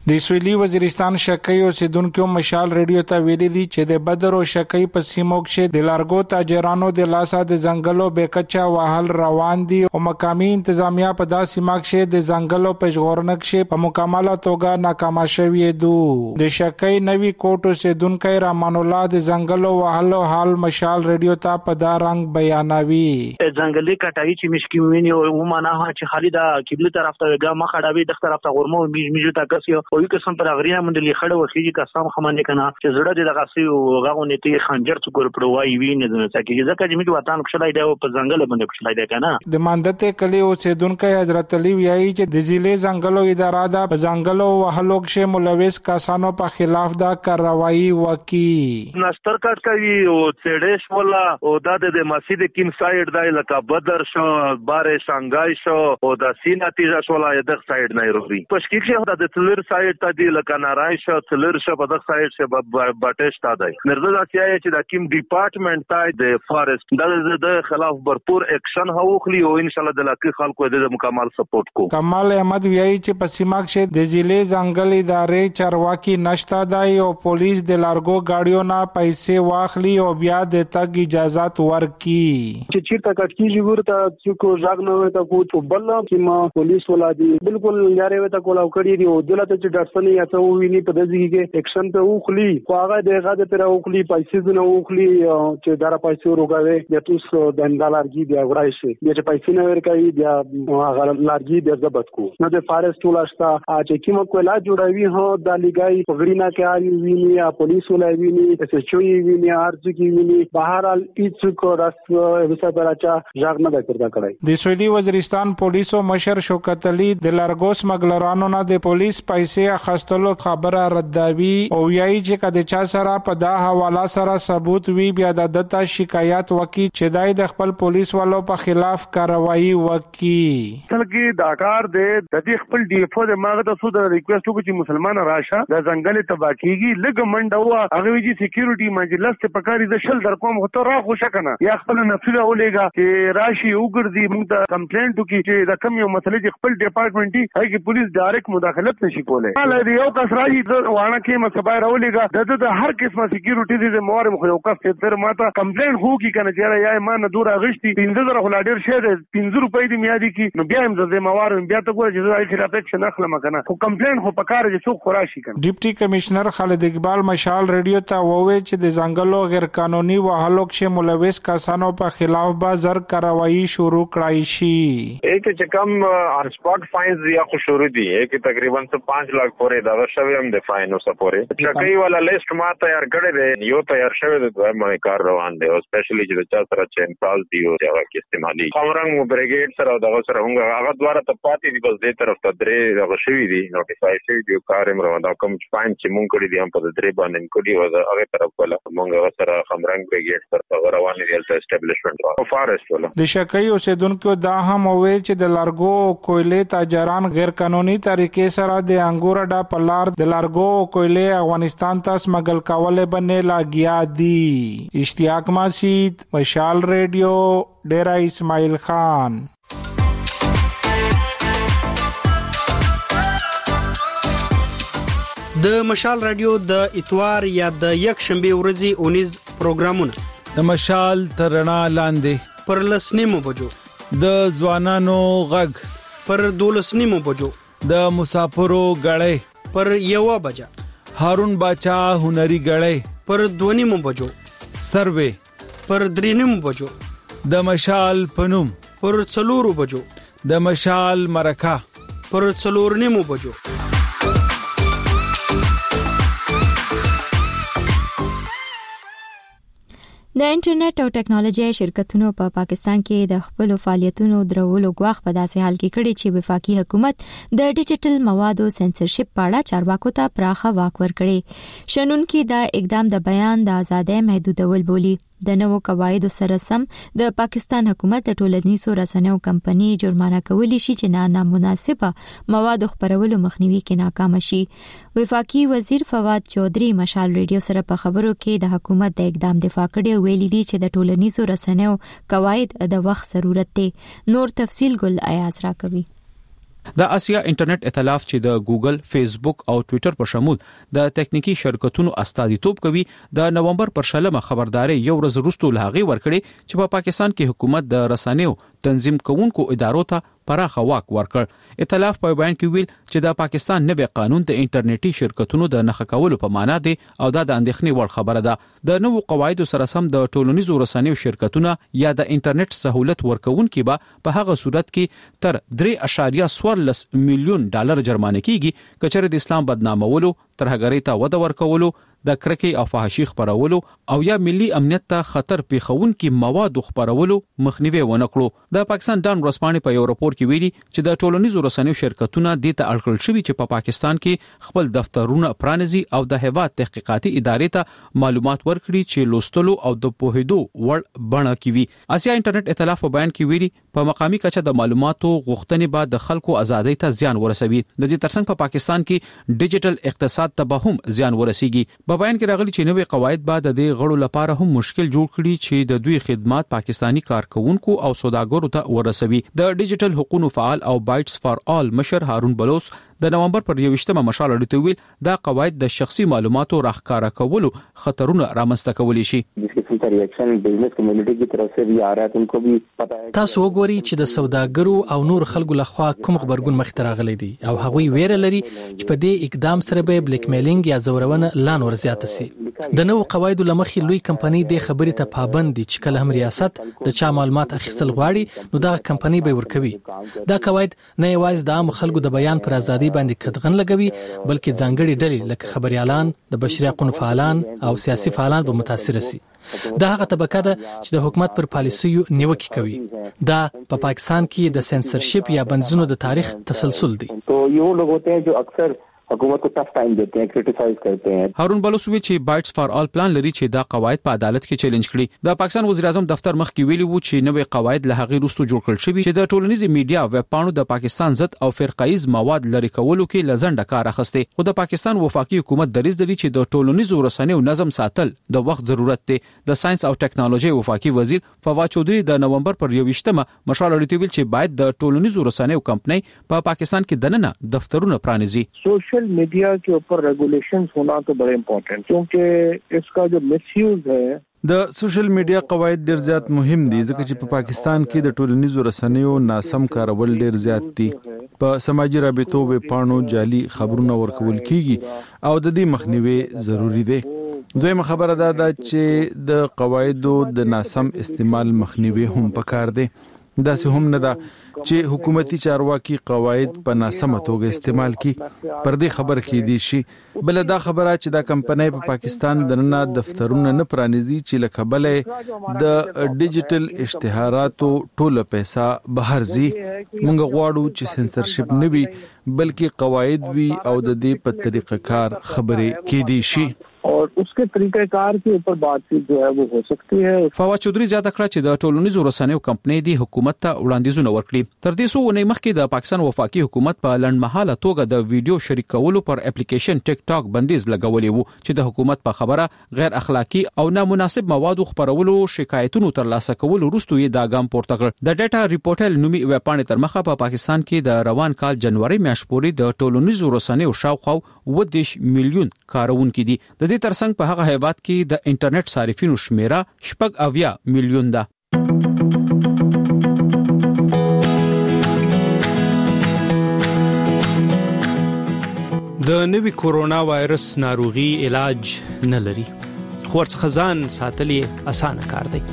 د سویلي وزیرستان شکۍ اوسیدونکو مشال ریډیو ته ویلي دي چې د بدر او شکۍ په سیمو کې د لارګو تاجرانو د لاسه د ځنګلو بیکچا وهل روان دي او مقامي انتظامیه په داسې ماکشه د ځنګلو په ژغورنه کې په مکمله توګه ناکام شوی دي. د شکۍ نوی کوټ اوسیدونکو رحمان الله د ځنګلو وهلو حال مشال ریډیو ته په دا رنگ بیانوي. ځنګلي کټای چې مشکی ویني او معنا چې خالد قبله طرف ته ګام خړاوي د طرف ته غورمو میج میجو تا کسي او یو قسم پر غریه مندلي خړه وخیږي قسم خمانه کنه چې زړه د غاسي او غاونه ته خنجر څکور پړوای وی نه نه چې ځکه چې میږي وطن کښلای دی په ځنګل باندې کښلای دی کنه. د ماندته کلی اوسیدونکو حضرت علي ویایي چې د ضلع ځنګلو اداره د ځنګلو وهلو کې ملوث کسانو په خلاف دا کاروایی وکي. نستر کټ کوي او چړېش ولا او د مسجد کیم سایډ دای لکه بدر شو بارې شانګای شو او د سینا تیزا شولا د سایډ نه وروي پښکی کې د تلر سایډ ته دی لکه نارای شو تلر شو په د سایډ شه بټش تا دی مرزه چې چې د کیم ډپارټمنټ ته د فارست د خلاف برپور اکشن هوخلی او ان شاء الله د لکه خلکو د مکمل سپورټ کو. کمال احمد ویایي چې په سیمه کې د ضلع ځنګل ادارې چارواکي نشتا دی او پولیس د لارګو گاډیو نه پیسې واخلي او بیا د تګ اجازه ورکي. چې چیرته کټکیږي ورته چې کو ځاګ نه وي ته کو بل چې ما پولیس ولا دي بالکل یاري وته کولاو کړی دی او دلته چې ډاکټر یا ته ویني په دځي کې اکشن ته وخلی خو هغه دغه د پر وخلی پیسې نه وخلی چې دارا پیسې روغاوي د توس د اندالارګي دی وړای شي چې پیسې نه ورکوي بیا هغه لارګي د ضبط کو نو د فارست ولاشتا چې کیمه کولا جوړوي هو د لګای پګړینا کې آی ویني یا پولیس ولا ویني چې چوي ویني ارځ کی ویني بهرال هیڅ کو راس وسه پراچا ځاګ نه درته کړای. د سویلي وزیرستان پولیسو مشر شوکت علي د لارګوس مګلرانو نه د پولیس پیسې اخستلو خبره رداوي او یایي چې کله چا سره په دا حواله سره ثبوت وی بیا د دتا شکایت وکي چې دای د خپل پولیس والو په خلاف کاروایی وکي. څنګه دا کار د د خپل ډي اف او د ماغه د سود ریکوست وکړي چې مسلمان راشه د ځنګل تباکیږي لګ منډه وا هغه وی چې سکیورټي مجلس ته پکاري د شل در کوم هته را خوشا کنه یا خپل نفسه ولېګا چې راشي وګرځي موږ ته کمپلینټ وکړي چې د کم یو مسلې چې خپل ډپارټمنټ دی هغه پولیس ډایرکټ مداخلت نشي کولای. حالا دی یو کس راځي د وانه کې مسبای راولېګا د د هر قسمه سکیورټي دي مور مخ یو کس تر ماته کمپلینټ هو کی کنه چې یا ما نه دور اغشتي پنځه زره خلاډر شه د پنځه روپۍ دی میادي کی نو بیا هم د موار بیا ته ګور چې د خلاف اکشن اخلم کنه خو کمپلینټ خو پکاره چې څوک خوراشي کنه. ډیپټي کمشنر خالد اقبال مشال ریډیو ته وویل چې د ځنګلو غیر قانوني وهلو کې ملوث کسانو په خلاف به زر کاروایی شروع کړای شي. ایک چې کم ان سپاٹ فاینز یا خو شروع دي ایک تقریبا پانچ لک پورې دا شوی هم د فاین او سپورې چکای والا لیست ما تیار کړی دی یو تیار شوی دی دوی کار روان دی او سپیشلی چې چا سره چین پاس دی او هغه کې استعمالي خمرنګ بریګیډ سره او دغه سره هغه دواره ته پاتې دی بس دې طرف ته درې هغه شوی دی نوټیفای شوی دی کار هم روان دا کوم فاین چې مونږ کړی دی هم په درې باندې کړی او هغه طرف ولا مونږ هغه سره خمرنګ بریګیډ سره روان دي د اسټابلیشمنت او فارست ولا د شکای اوسیدونکو دا هم وویل چې د لارګو کویلې تاجران غیر قانوني طریقې سره د انګور ډا پلار د لارګو کویلې افغانستان ته سمګل کول باندې لاګیا دي. اشتیاق مسجد مشال ریډیو ډیرا اسماعیل خان. د مشال رادیو د اتوار یا د یک شنبه ورځې اونیز پروګرامونه د مشال ترنا لاندې پر لسنیمو بجو د ځوانانو غږ پر دولسنیمو بجو د مسافرو غړې پر یوه بجا هارون باچا هنري غړې پر دونیمو بجو سروي پر درینیمو بجو د مشال پنوم پر څلورو بجو د مشال مرکه پر څلورنیمو بجو. د انټرنیټ او ټکنالوژي شرکتونو په پا پاکستان کې د خپل فعالیتونو درولو غواخ په داسې حال کې کړي چې وفاقي حکومت د ډیجیټل موادو سنسرشپ په اړه چارواکو ته پراخه واک ورکړي. شنونکو دا اقدام د بیان د ازادۍ محدودول بولی. د نوو قواعدو سره سم د پاکستان حکومت د ټولنیزو رسنیو کمپنۍ جرمانه کولی شي چې نه نامناسبه مواد خپرولو مخنیوي کې ناکام شي. وفاقي وزیر فواد چودھری مشال ریډیو سره په خبرو کې د حکومت د اقدام دفاع کړي ویلي دي چې د ټولنیزو رسنیو قواعد د وخت ضرورت دی. نور تفصیل ګل ایاز را کوي. د اسیا انټرنیټ ائتلاف چې د ګوګل، فیسبوک او ټوئیټر په شمول د تکنیکی شرکتونو استازیتوب کوي د نومبر پر شلمه خبرداري یو ورځ وروسته لهغه ورکړي چې په پاکستان کې حکومت د رسنیو تنظیم کوونکو ادارو ته پراخه واک ورکړ. ائتلاف په بیان کې ویل چې د پاکستان نوې قانون د انټرنیټي شرکتونو د نښه کولو په معنا دی او دا د اندېښنې وړ خبره ده. د نوو قواعدو سره سم د ټولنیزو رسنیو شرکتونه یا د انټرنیټ سہولت ورکوونکي به په هغه صورت کې تر درې اعشاریه څوارلس میلیون ډالر جرمانه کیږي کچره د اسلام بدنامولو، ترهګرۍ ته وده ورکولو، د کرکې او فحاشي خپرولو او یا ملي امنیت ته خطر پیښونکي مواد خپرولو مخنیوي ونه کړو. د پاکستان ډان ورسپانې په یو راپور کې ویلي چې د ټولنیزو رسنیو شرکتونه د ته اړکل شوي چې په پا پاکستان کې خپل دفترونه پرانیزي او د هیواد تحقیقاتي ادارې ته معلومات ورکړي چې لوستلو او د پوهېدو وړ بڼه کوي. اسیا انټرنیټ ائتلاف په بیان کې ویلي په مقامي کچه د معلوماتو غوښتنې به د خلکو ازادۍ ته زیان ورسوي. د دې ترڅنګ په پا پاکستان کې ډیجیټل اقتصاد ته به هم زیان ورسیږي. په بیان کې راغلي چې نوې قواعد بعد د دې غړو لپاره هم مشکل جوړ کړي چې د دوی خدمات پاکستانی کارکونکو او سوداګرو ته ورسوي. د ډیجیټل حقوقو فعال او بایټس فار آل مشر هارون بلوچ د نومبر پر یوویشتمه مشال اړیته ویل دا قواعد د شخصي معلوماتو راښکاره کولو خطرونه رامنځته کولی شي. تاسو وګورئ چې د سوداګرو او نور خلکو لخوا کوم خبرګون مخ ته راغلي دي او هغوی ویره لري چې په دې اقدام سره به بلیک میلینګ یا زورونه لان ورزیات شي. د نوو قواعدو لمخې لوی کمپنۍ د خبرې ته پابند دي چې کله هم ریاست د چا معلومات اخیستل غواړي نو دا کمپنۍ به ورکوي. دا قواعد نه یوازې د عام خلکو د بیان پر ازادي باندې کدغن لګوي بلکې ځانګړي ډلې لکه خبريالان، د بشري حقوقو فعالان او سیاسي فعالان به متاثر شي. دا هغه طبقه ده چې د حکومت پر پالیسیو نیوکه کوي. دا په پا پاکستان کې د سنسرشپ یا بندیزونو د تاریخ تسلسل دی. تو یو لوگ ہوتے ہیں جو اکثر حکومت کو ټف ټایم دیتے ہیں، کرټیسایز کرتے ہیں. هارون بلوچ وی چې بایټس فار آل پلان لري چې دا قواعد په عدالت کې چیلنج کړي. د پاکستان وزیر اعظم دفتر مخ کې ویلي وو چې نوې قواعد له هغه وروسته جوړ کړل شوي چې د ټولنیزي میډیا ویب پاڼو د پاکستان ضد او فرقایز مواد لري کولو کې لزنده کار اخسته. خو د پاکستان وفاقي حکومت دریځ لري چې د ټولنیزو رسنیو نظم ساتل د وخت ضرورت دی. د ساينس او ټیکنالوژي وفاقي وزیر فواد چودري د نومبر پر یوویشتمه مشال اړیته ویل چې باید د ټولنیزو رسنیو کمپنۍ په پا پاکستان کې دننه دفترونه پرانیزي. سوشل میډیا کې ऊपर रेगुलेशंस होना तो बड़े इम्पोर्टेंट क्योंकि इसका जो मिसयूज है. د سوشل میډیا قواعد ډیر زیات مهم دي ځکه چې په پا پاکستان کې د ټولنیزو رسنیو ناسم کارول ډیر زیات دي. په سماجی رابطو ویب پاڼو جعلي خبرونه ورکول کیږي او د دې مخنیوي ضروری دی. دویمه خبره دا ده چې د قواعدو د ناسم استعمال مخنیوي هم پکار دی. دا سه هم نه ده چې حکومتي چارواکي قواعد په ناسمه توګه استعمال کی پر دې خبر کې دي شي. بل دا خبره چې دا کمپنۍ په پاکستان دننه دفترونه نه پرانیزي چې لکبلې د ډیجیټل اشتهاراتو ټوله پیسې بهر زی. موږ غواړو چې سنسرشپ نه وي بلکې قواعد وي او د دې په طریقه کار خبرې کې دي شي और उसके तरीके कार के ऊपर बातचीत जो है वो हो सकती है. فواد چودري زیاته کړه چې د ټولنیزو رسنیو کمپنۍ دی حکومت ته وړاندیزونه ورکړي. تر دې څو ونې مخکې د پاکستان وفاقي حکومت په لنډمحاله توګه د ویډیو شریک کولو پر اپلیکیشن ټیک ټاک بندیز لګولې وو چې د حکومت په خبره غیر اخلاقی او نامناسب مواد خپرولو شکایتونو ترلاسه کولو وروسته یې دا ګام پورته کړ. د ډیټا ریپورټل نومي ویب پاڼې تر مخه په پاکستان کې د روان کال جنوري میاشت پورې د ټولنیزو رسنیو شاوخوا اووه دېرش میلیون کارونکي دي. د دې ترڅنګ په هغه هیواد کې د انټرنیټ صارفینو شمیره شپږ اویا میلیون ده. د نوي کورونا وایرس ناروغي علاج نه لري خو ورڅخه ځان ساتل یې اسانه کار دی.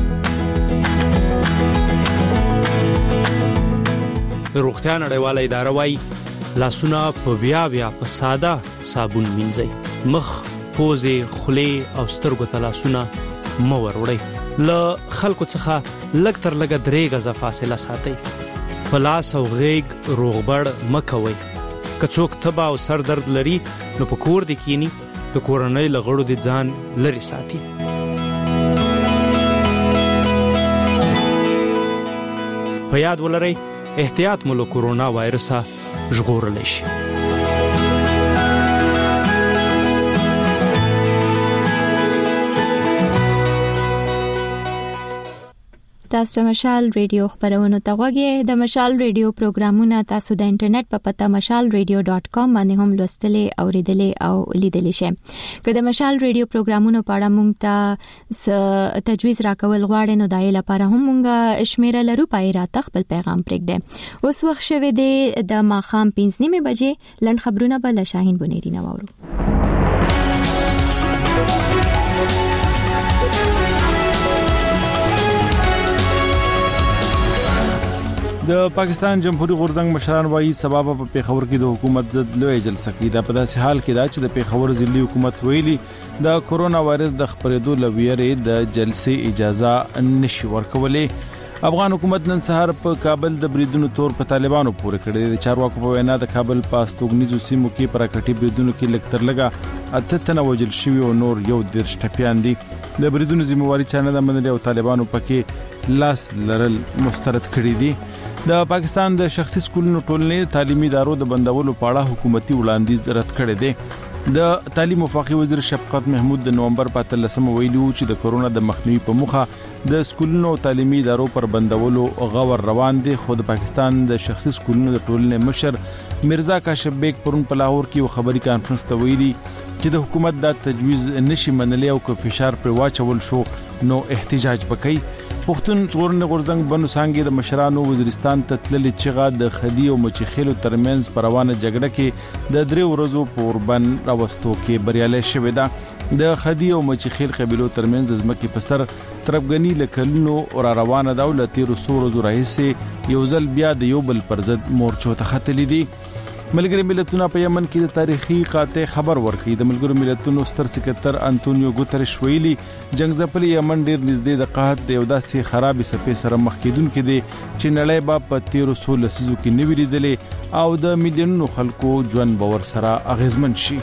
روغتیا نړیواله اداره وايي لاسونه په بیا بیا په ساده صابون مینځئ. مخ، پوزې، خولې او سترګو ته لاسونه مه وروړئ. له خلکو څخه لږ تر لږه درې غزه فاصله ساتئ. په لاس او غېږ روغبړ مه کوئ. که څوک تبه او سر درد لري نو په کور دې کینی د کورنۍ له غړو دې ځان لرې ساتي. په یاد ولرئ احتیاط مو له کورونا وایرسه ژغورلی شي. تاسو مشال ریډیو خبرونه ته غوږی د مشال ریډیو پروګرامونه تاسو د انټرنیټ په پته مشال ریډیو ډاٹ کام باندې هم لوستلې او ریډلې او لیدلې شئ که د مشال ریډیو پروګرامونو په اړه مونږ ته تجویز راکول غواړئ نو دای لپاره هم مونږه شمیره لرو پای را تخبل پیغام پرېږدئ اوس وخت شوه دی د ماخام پنځه نیمه بجې لند خبرونه بل شاهین بنيري نواورو د پاکستان جمهوریت غورځنګ مشران وايي سبب په پیښور کې د حکومت ضد لوی جلسه کې د په داسې حال کې دا چې د پیښور ضلعي حکومت ویلي د کورونا وایرس د خپرېدو لویره د جلسې اجازه نشي ورکولې افغان حکومت نن سهار په کابل د بریدونو تور په طالبانو پورې کړی د چارواکو په وینا د کابل په استوګنیزو سیمو کې پراکټي بریدونو کې لکتر لګا اته تنه وژل شوی او نور یو درش ټپيان دي د بریدونو ذمہواری چانه د منلي او طالبانو پکې لاس لرل مسترد کړی دي د پاکستان د شخصي سکولونو ټولنې تعلیمي ادارو د بندولو په اړه حکومتي وړاندیز رد کړی دی د تعلیم وفاقي وزیر شفقت محمود د نومبر په اتلسمه ویلو چې د کورونا د مخنیوي په مخه د سکولونو تعلیمي ادارو پر بندولو غور روان دي خو د پاکستان د شخصي سکولونو د ټولنې مشر مرزا کاشف بیگ پرون په لاهور کې خبري کانفرنس ته ویلي چې د حکومت د تجویز نشي منلي او که فشار پر واچول شو نو احتجاج وکړي پښتون ژغورنې غورځنګ بنو سانګې د مشرانو وزیرستان ته تللې چغه د خدي او مچخیلو ترمنځ پروانه جګړه کې د درې ورځو په اوربن راوستو کې بریالي شوې ده د خدي او مچخیل قبيلو ترمنځ د ځمکې په سر تربګنی لکلونو را روانه دولت تیر سورو راهیسه یو ځل بیا د یو بل پر ضد مورچو ته ختلې دي ملګری ملتونه په یمن کې د تاریخي قاطع خبر ورکړي د ملګرو ملتونو ستر سکرټر انټونیو ګوتریش ویلي جنگ ځپلي یمن ډیر نږدې د قحط د یو داسې خرابې سپې سره مخ کېدونکې دي چې نړۍ به په تیر سو لسیزو کې نوي لیدلې او د میلیونونو خلکو ژوند باور سره اغیزمن شي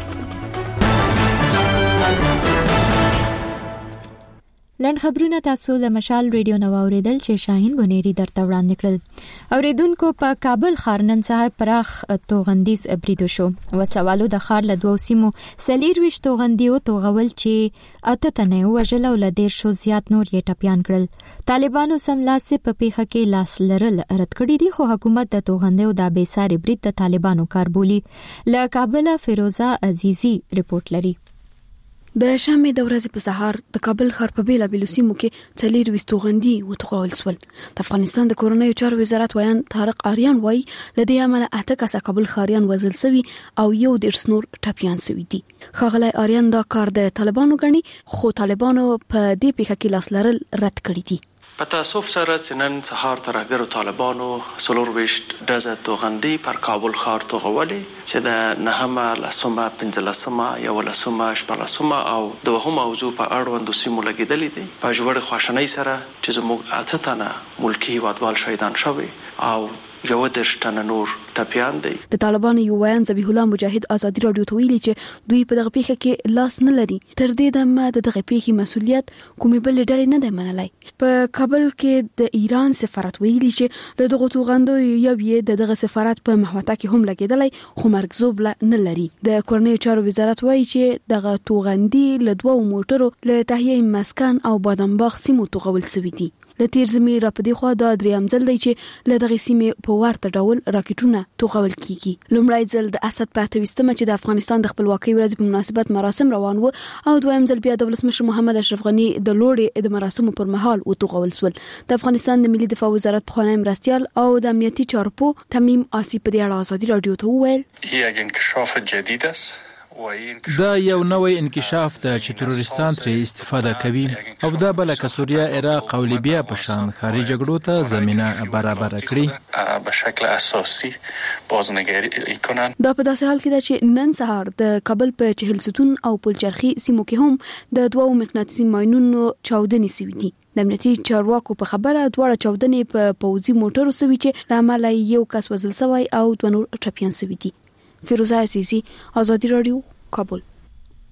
لند خبرونه تاسو د مشال ریډیو نو اوریدل چې شاهین بنيري درته وړاندې کړل اوریدونکو په کابل ښار نن سهار پراخ توغندیز بریدو شو وسوالو د ښار له دوه سیمو سلیر وشت توغندیو توغول چې اته تنه وژل او لدیر شو زیات نور یې ټپيان کړل طالبانو سملاسه په پیخه کې لاس لرل رد کړی دي خو حکومت د توغندیو د بیساري برید د طالبانو کاربولي له کابل فیروزه عزیزی رپورت لري د شامې د ورځې په سهار د کابل ښار په بیلا بیلو سیمو کې څلیر وستوغندي وتغول سول د افغانستان د کورونای چارو وزارت ویان طارق آریان وای لدی عمل اته کسه کابل ښاریان وزل سوي او یو ډیر سنور ټپيان سوي دي خغلای آریان دا کار د طالبانو غني خو طالبانو په دې پیښه کې لاس لرل رد کړی دي په تاسف سره سنن سهار ترګرو طالبانو سلور وشت دزه توغندي پر کابل ښار توغولي چې د نهمه لسمه پنځلسمه یا ولسمه شپږلسمه او دوه موضوع په اړوند سیمو لګیدلې دي په جوړ خوشنۍ سره چې زموږ اتتانه ملکی وادوال شهیدان شوي او یو درشتنه نور ټپيان دي د طالبانو یو ویان ذبیح الله مجاهد ازادي رادیو ته ویلي چې دوی په دغه پیښه کې لاس نه لري تر دې دمه د دغه پیښې مسولیت کومې بل ډلې نه دی منلای په کابل کې د ایران سفارت ویلي چې د دغه توغندو یو یې د دغه سفارت په محوطه کې هم لګیدلای خو مرکزوب نه لري د کورنۍ چارو وزارت وایي چې دغه توغندي له دوه موټرو له تهیه مسکن او بادامباغ سیمو توغول شوی دي له تیر زمي را پدې خو د دریم ځل دی چې له دغه سیمې په ورته ډول راکټونه توغول کیږي لومړی ځل د اسد په اتويستمه چې د افغانستان د خپلواکۍ ورځ په مناسبت مراسم روان وو او دویم ځل بیا د ولسمشر محمد اشرف غنی د لوړې د مراسمو پر مهال وتوغول سول د افغانستان د ملي دفاع وزارت په خانه مرستيال او د امنیتي چارو تمیم آسی په دې اړه ازادي رادیو ته وویل هي انکشاف جدید است دا یو نوې انکشاف ده چې تروریستان ترې استفاده کوي او دا بل که سوریه عراق او لیبیا په شان خارجي جګړو ته زمينه برابر کړي په شکل اساسي بازنگری کنن دا په داسې حال کې ده چې نن سهار د کابل په چهل ستون او پلچرخي سیمو کې هم د دوو مقناطیسي ماينونو چاودنې سوي دي د امنیتي چارواکو په خبره دواړه چاودنې په پوځي موټرو سوي چې لامل یو کس وزل سوی او دوه نور ټپيان سوي دي فیروزه عزیزی آزادی رادیو کابل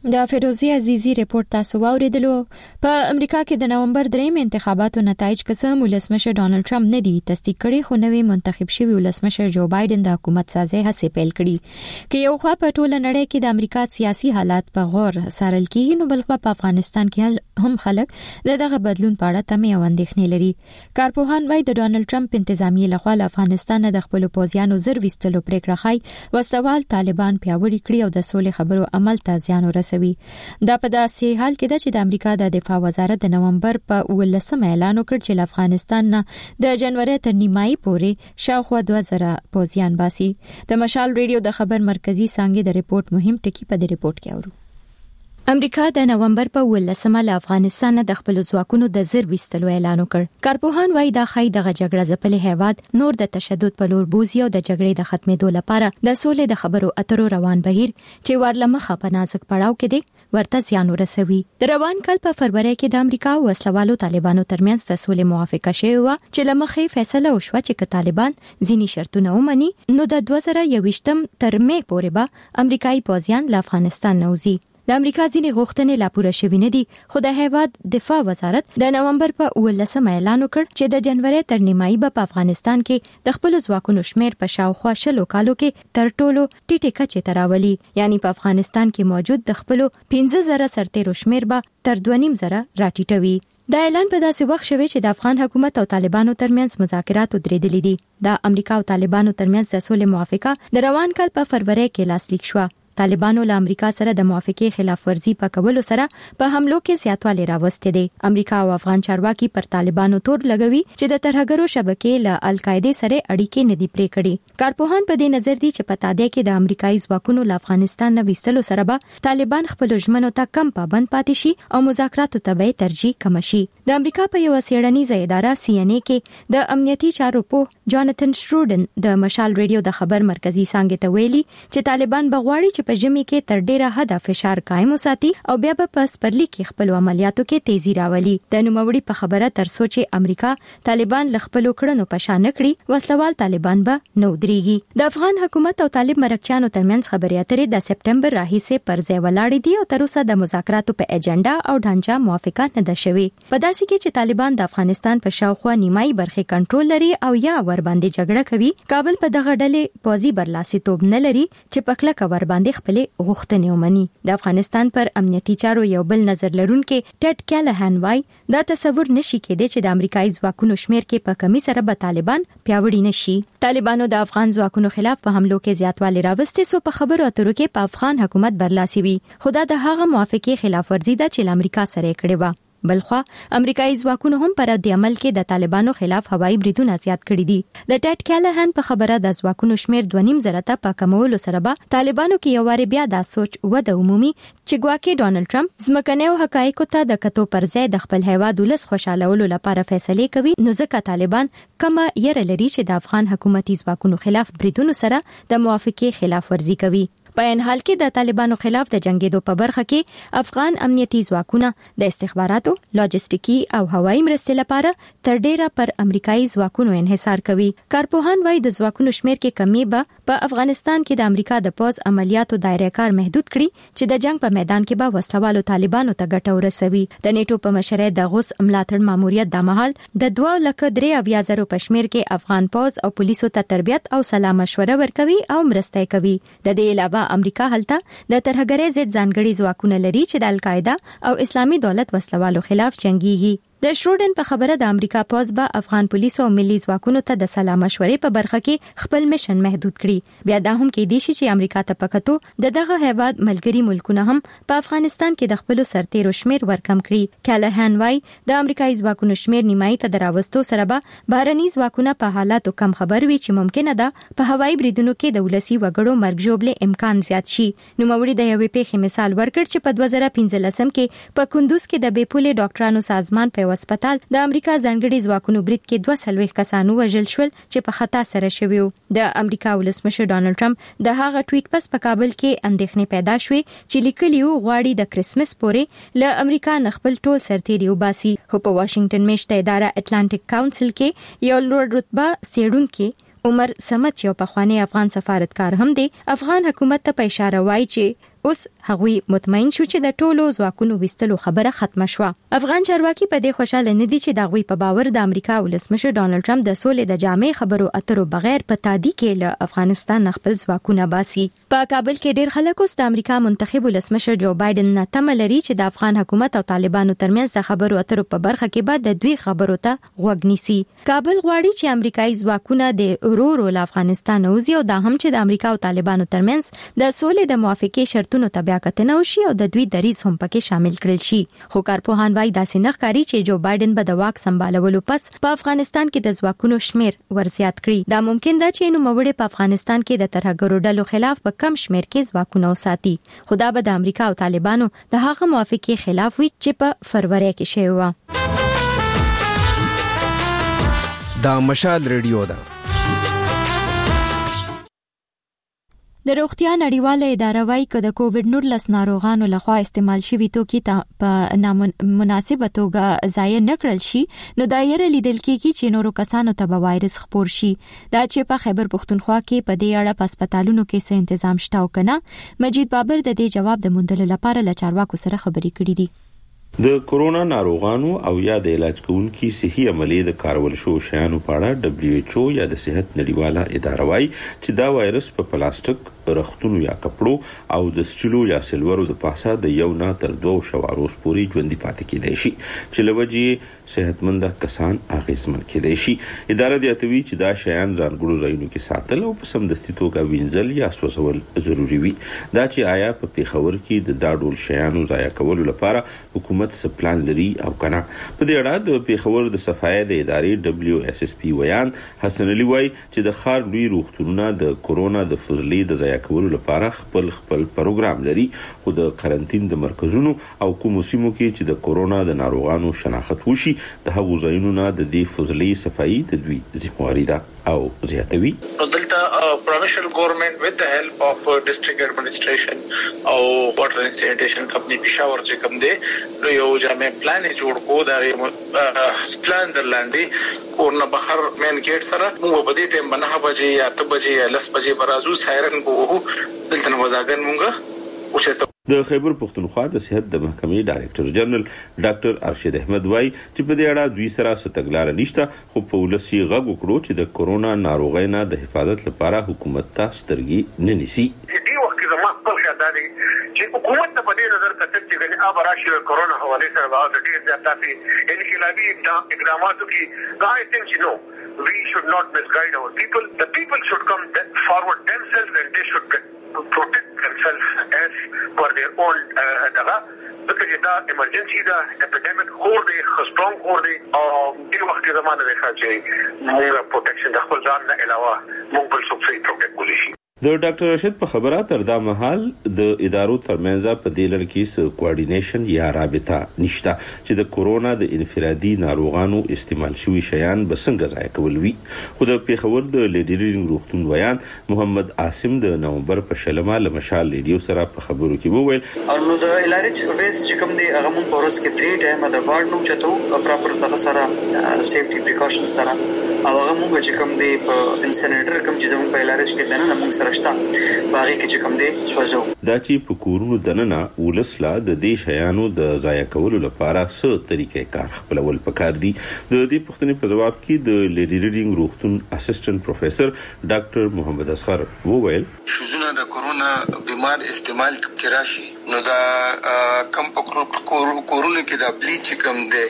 د فیروزی عزیزی ریپورت تاسو واوریدلو. په امریکا کې د نومبر دریم انتخاباتو نتایج قسم ولسمشر ډانلډ ټرمپ نه دی تصدیق کړي، خو نوې منتخب شوی ولسمشر جو بایدن د حکومت سازي هڅې پیل کړي. کې یو خوا په ټوله نړۍ کې د امریکا سیاسي حالات په غور سارل کېږي، نو بل خوا په افغانستان کې هم خلک دغه بدلون په اړه تمه او اندېښنې لري. کارپوهان وايي د ډانلډ ټرمپ انتظامیه لخوا له افغانستان د خپل پوځیانو زر وستلو پریکړه خای وسوال طالبان پیاوړي کړي او د سولې خبرو عمل ته زیان ورسوي. دا په داسې حال کې ده چې د امریکا د دفاع وزارت د نومبر په ولسمه اعلان وکړ چې له افغانستان نه د جنوري تر نیمایي پورې شاوخوا دوه زره پوځیان باسي. د مشال ریډیو د خبر مرکزی څنګه د ریپورت مهم ټکی په دې ریپورت کې اورو. امریکا د نومبر په ولسمه له افغانستان د خپل ځواکونو د زر وستلو اعلان وکړ. کارپوهان وايي دا خای دغه جګړه ځپلې هیواد نور د تشدد په لور بوزي او د جګړې د ختمېدو لپاره د سولې د خبرو اترو روان بهیر چې ورلمخه په نازک پړاو کې دی ورته زیان ورسوي. د روان کال په فروری کې د امریکا وسلوالو طالبانو ترمنځ د سولې موافقه شوې و چې لمخې فیصله وشوه چې ک طالبان ځینی شرطونه ومني نو د دوه زره یوویشتم تر مې پورې به امریکایي پوځیان له افغانستان نه وځي. د امریکا ځینې غوښتنې لا پوره شوې نه دي، خو د هیواد دفاع وزارت د نومبر په ولسمه اعلان وکړ چې د جنوري تر نیمایي په افغانستان کې د خپل ځواکونو شمیر په شاوخوا شلو کالو کې تر ټولو ټیټه کچه ته راولي. یعنی په افغانستان کې موجود د خپل پنځه زره سرتیرو شمیر به تر دوه نیم زره راټیټوي. دا اعلان په داسې وخت شوی چې د افغان حکومت او طالبانو ترمنځ مذاکرات درېدلې دي. د امریکا او طالبانو ترمنځ د سولې موافقه د روان کال په فروری کې لاسلیک شوه. طالبانو له امریکا سره د موافقې خلاف ورزي په کولو سره په حملو کې زیاتوالی راوستي دي. امریکا او افغان چارواکي پر طالبانو تور لګوي چې د ترهګرو شبکې له القاعده سره اړیکې نه دي پرې کړې. کارپوهان په دې نظر دي چې په تادیه کې د امریکایي ځواکونو له افغانستان نه وستلو سره به طالبان خپل ژمنو ته کم پابند پاتې شي او مذاکراتو ته به ترجیح کم شي. د امریکا په یو سیړنیزه اداره سی ان ای کې د امنیتي چارو په جاناتن شروډن د مشال ریډیو د خبر مرکزی څنګه ته ویلي چې طالبان بغواړي چې په ژمي کې تر ډیره حد فشار قائم وساتي او بیا به په سپرلی کې خپل عملیاتو کې تیزی راولي. د نوموړي په خبره تر سوچ امریکا طالبان ل خپل کړنو په شان کړي وسلوال طالبان به نو دريږي. د افغان حکومت او طالب مرکچانو ترمنځ خبري اترې د سپټمبر راهیسې پر ځای ولاړې دي او تر اوسه د مذاکراتو په اجنډا او ډانچا موافقه نه ده شوې. په داسې کې چې طالبان د افغانستان په شاوخوا نیمایي برخه کنټرول لري او یا ور باندې جګړه کوي، کابل په دغه ډلې پوځي برلاسي توب نه لري چې په کله کور باندې خپل غوښتنې ومني. د افغانستان پر امنیتي چارو یو بل نظر لرونکي ټډ کیلهان وای دا تصور نشي کېدی چې د امریکایي ځواکونو شمیر کې په کمی سره به طالبان پیاوړي نشي. طالبانو د افغان ځواکونو خلاف په حملو کې زیاتوالی راوستي سو په خبرو اترو کې په افغان حکومت برلاسي وي. خدا د هغه موافقه خلاف ورزي ده چې امریکا سره کړې و. بلخوا امریکایي ځواکونو هم پر د عمل کې د طالبانو خلاف هوایي بریدونه زیات کړي دي. د ټټ کیلهان په خبره د ځواکونو شمیر دوه نیم زره ته په کمولو سره به طالبانو کې یو واری بیا د سوچ وده عمومي چې ګواکې ډانلډ ټرمپ ځمکنیو حقایقو ته د کتو پر ځای د خپل هیواد ولس خوشالولو لپاره فیصله کوي، نو ځکه طالبان کمه یره لري چې د افغان حکومتي ځواکونو خلاف بریدونو سره د موافقه خلاف ورزي کوي. په ان حال کې د طالبانو خلاف د جنگیدو په برخه کې افغان امنیتي ځواکونه د استخباراتو، لاجستیکي او هوایي مرستې لپاره تر ډیره پر امریکایي ځواکونو انحصار کوي. کارپوهان وايي د ځواکونو شمیر کې کمی به په افغانستان کې د امریکا د پوز عملیاتو دایره کار محدود کړي چې د جنگ په میدان کې به وسلوالو طالبانو ته ګټه ورسوي. د نیټو په مشرۍ د غوس ملاتړ ماموریت د مهال د دوه لکه درې اویا زره په شمیر کې افغان پوز او پولیسو ته تربیت او سلا مشوره ورکوي او مرسته کوي. د دې علاوه امریکا هلته د ترهګرۍ ضد ځانګړي ځواکونه لري چې د القاعده او اسلامي دولت وسلوالو خلاف جنگيږي. د شروډن په خبره د امریکا پوز به افغان پولیسو او ملي ځواکونو ته د سلا مشورې په برخه کې خپل میشن محدود کړي. بیا دا هم کې دي چې امریکا ته پکتو د دغه هیواد ملګری ملکونه هم په افغانستان کې د خپل سرتیرو شمیر ورکم کړي. کیلهان وای د امریکایي ځواکونو شمیر نیمایي ته دراوستو سره به بهرني ځواکونه په حالاتو کم خبر وي چې ممکنه ده په هوایي بریدونو کې د ولسی وګړو مرګ ژوبله امکان زیات شي. نو موري د یوې پیښې مثال ورکړ چې په دوه زره پنځه لسم کې په کندوز کې د بیپولې ډاکټرانو سازمان په هسپتال د امریکا ځانګړي ځواکونو برید کې دوه سلويخ کسانو وژل شول چې په خطا سره شوی وو. د امریکا ولسمشر ډانلډ ټرمپ د هغه ټویټ پس په کابل کې اندېښنې پیدا شوې چې لیکلی وو غواړي د کریسمس پورې له امریکا نخبل ټول سرتیري وباسي. خو په واشنگټن میشته اداره اټلانټیک کاونسل کې یو لوړ رتبه سیډونکو عمر سمت یو پخوانی افغان سفارتکار هم دی افغان حکومت ته په اشاره وایي چې اوس هغوی مطمئن شو چې د ټولو ځواکونو وستلو خبره ختمه شوه. افغان چارواکي په دې خوشاله نه دي چې د هغوی په باور د امریکا ولسمشر ډانلډ ټرمپ د سولې د جامع خبرو اترو بغیر په تادی کې له افغانستان خپل ځواکونه باسي. په کابل کې ډېر خلک اوس د امریکا منتخب ولسمشر جو بایدن نه تمه لري چې د افغان حکومت او طالبانو ترمنځ د خبرو اترو په برخه کې بعد د دوی خبرو ته غوږ نیسي. کابل غواړي چې امریکایي ځواکونه د ورورو له افغانستان وځي او دا هم چې د امریکا او طالبانو ترمنځ د سولې د موافقې شرطونو ته بیا کتنه وشي او د دوی دریځ هم پکې شامل کړل شي. خو کارپوهان وايي داسې نه ښکاري چې جو بایدن به د واک سمبالولو پس په افغانستان کې د ځواکونو شمیر ورزیات کړي. دا ممکن ده چې نوموړي په افغانستان کې د ترهګرو ډلو خلاف په کم شمیر کې ځواکونه وساتي. خدا به د امریکا او طالبانو د هغه موافقې خلاف وي چې په فروری کې شوی و. دا مشال ریډیو ده. د روغتیا نړیواله اداره وايي چې د کووډ نولس ناروغانو لخوا استعمال شوي توکي ته په نامناسبه توګه ضایع نکړل شي نو دایره لیدل کیږي چې نورو کسانو ته به وایرس خپور شي. دا چې په خیبر پښتونخوا کې په دې اړه په هسپتالونو کې څه تنظیم شته او کنه. مجید بابر د دې جواب د موندلو لپاره له چارواکو سره خبرې کړې دي. د کورونا ناروغانو او یا د علاج کوونکي صحي عملي د کارول شو شیانو په اړه دبليو ایچ او یا د صحت نړیواله اداره وايي چې دا وایرس په پلاستیک رختونو یا کپړو او د سټیلو یا سلورو د پاسه د یو نه تر دوه شواروز پورې ژوندۍ پاتې کېدای شي چې لوجي صحتمند کسان اغیزمن کېدای شي. اداره د اتوي چې دا شیان ځانګړو ځایونو کې ساتل او په سمدستي توګه وینځل یا سوځول ضروری وي. دا چې آیا په پیښور کې د داډول شیانو ضایع کولو لپاره حکومت څه پلان لري او کنه. په دې اړه د پیښور د صفایي د ادارې دبليو ایس ایس پی ویان حسن علي وایي چې د خار لوی روغتونونه د کورونا د فضلې د ضایع کولو لپاره خپل خپل پروګرام لري. خو د قرنټین د مرکزونو او کوم سیمو کې چې د کورونا د ناروغانو شناخت وشي د هغو ځایونو نه د دې فضلې صفایي د دوی ذمہواری ده او زیاتوي. دلته پروینشل ګورنمنت with the help of district administration او water and sanitation company پېښور چې کوم دی نو یو جامع پلان جوړ کو دا پلان درلاندې کورنه بهر مین گیټ سره موږ په دې ټیم باندې بجې یا ته بجې یا لس بجې برازو سایرن کوو دلته نو وځاګن موږ او د خیبر پښتونخوا د صحت د محکمې ډایریکټر جنرال ډاکټر ارشد احمد وای چې په دې اړه دوی سره ستګلار نشته خو په ولسی غږ وکړو چې د کورونا ناروغۍ نه د حفاظت لپاره حکومت ته سترګې نه نیسي. دې وخت کې زموږ خپل شادادي چې حکومت په دې نظر کتل چې غني اب راشي کورونا حواله سره د ډیر زیاتې انقلابي اقداماتو کې I think you know we should not misguide our people. The people should come forward themselves and they should protect themselves as per their own uh, daga because دا emergency دا epidemic خور دی خستون خور دی او دې وخت کې زمانه ده چې موږ پروټیکشن د خپل ځان نه علاوه موږ بل څه څه پروټیکټ کولی شي. د ډاکټر رشید په خبره تر دا مهال د ادارو ترمنځ په دې لړ کې س کوارډینیشن یا رابطه نشته چې د کورونا د انفرادي ناروغانو استعمال شوی شیان به څنګه ځای کول وي. خو د پیښور د لیډرینګ روغتون ویان محمد عاصم د نومبر په شلمه له مشال ریډیو سره په خبرو کې وویل او نو د الارچ ویس چې کوم دی هغه مون پورس کې درې ټایم د وارډ نو چتو پراپر دغه سره سیفټي پریکاشن سره او هغه مونږ چې کوم دی په انسینریټر کوم چې زموږ په الارچ کې دنه موږ سره شته باغې کې چې کوم دی سوځو دا چې په کورونو دننه ولسلا د دې شیانو د ضایع کولو لپاره څه طریقې کار خپلول پکار دي. د دې پوښتنې په جواب کې د لیډرینګ روغتون اسسټنټ پروفیسور ډاکټر محمد اصغر وویل شوزونه د کورونا بیمار استعمال کراشي نو دا کم په کورونو کې دا بلیچ کم دی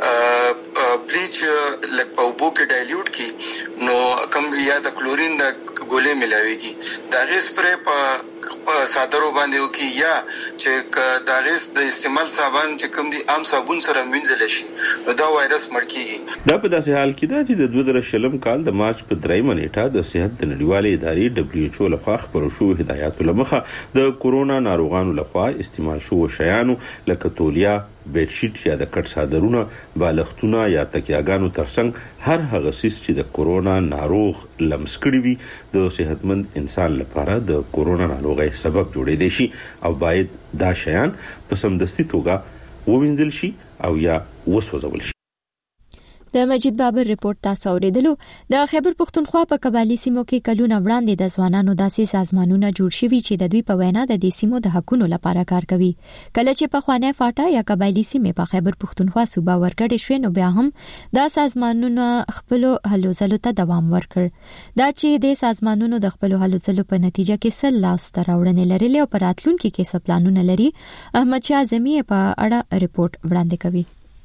بلیچ لکه په اوبو کې ډایلیوټ کی نو کم یا د کلورین د ګولې ملاويږي دا غي سپری په صادرو باندې وکي یا چې دا غي د استعمال صابون چې کوم دي عام صابون سره وینځل شي نو دا وایرس مړ کیږي. دا په داسې حال کې ده چې د دوه زره شلم کال د مارچ په دریمه نیټه د صحت د نړیوالې ادارې دبليو ایچ او لخوا خبرو شو هدایت لمخه د کورونا ناروغانو لخوا استعمال شو شیانو لکه تولیا بیډ شیټ یا د کټ صادرونه بالښتونه یا تکیاګانو ترڅنګ هر هغه سیس چې د کورونا ناروغ لمس کړي وي د صحتمند انسان لپاره د کورونا ناروغۍ سبب جوړې دي شي او باید دا شیان په سمدستي توګه ووینځل شي او یا وسوځول شي. د مجید بابر ریپورت تاسو اوریدلو. د خیبر پختونخوا په قبایلی سیمو کې کلونه وړاندې د ځوانانو داسې سازمانونه جوړ شوي چې د دوی په وینا د دې سیمو د حقونو لپاره کار کوي. کله چې په خوانه فاټا یا قبایلی سیمه په خیبر پختونخوا صوبه ورکړې شوې نو بیا هم دا سازمانونه خپل هلو ځلو ته دوام ورکړ. دا چې د سازمانونو د خپل هلو ځلو په نتیجه کې سل لاس تراوړنې لري او په راتلونکي کې څه پلانونه لري. احمد شاه زمي په اړه ریپورت وړاندې کوي.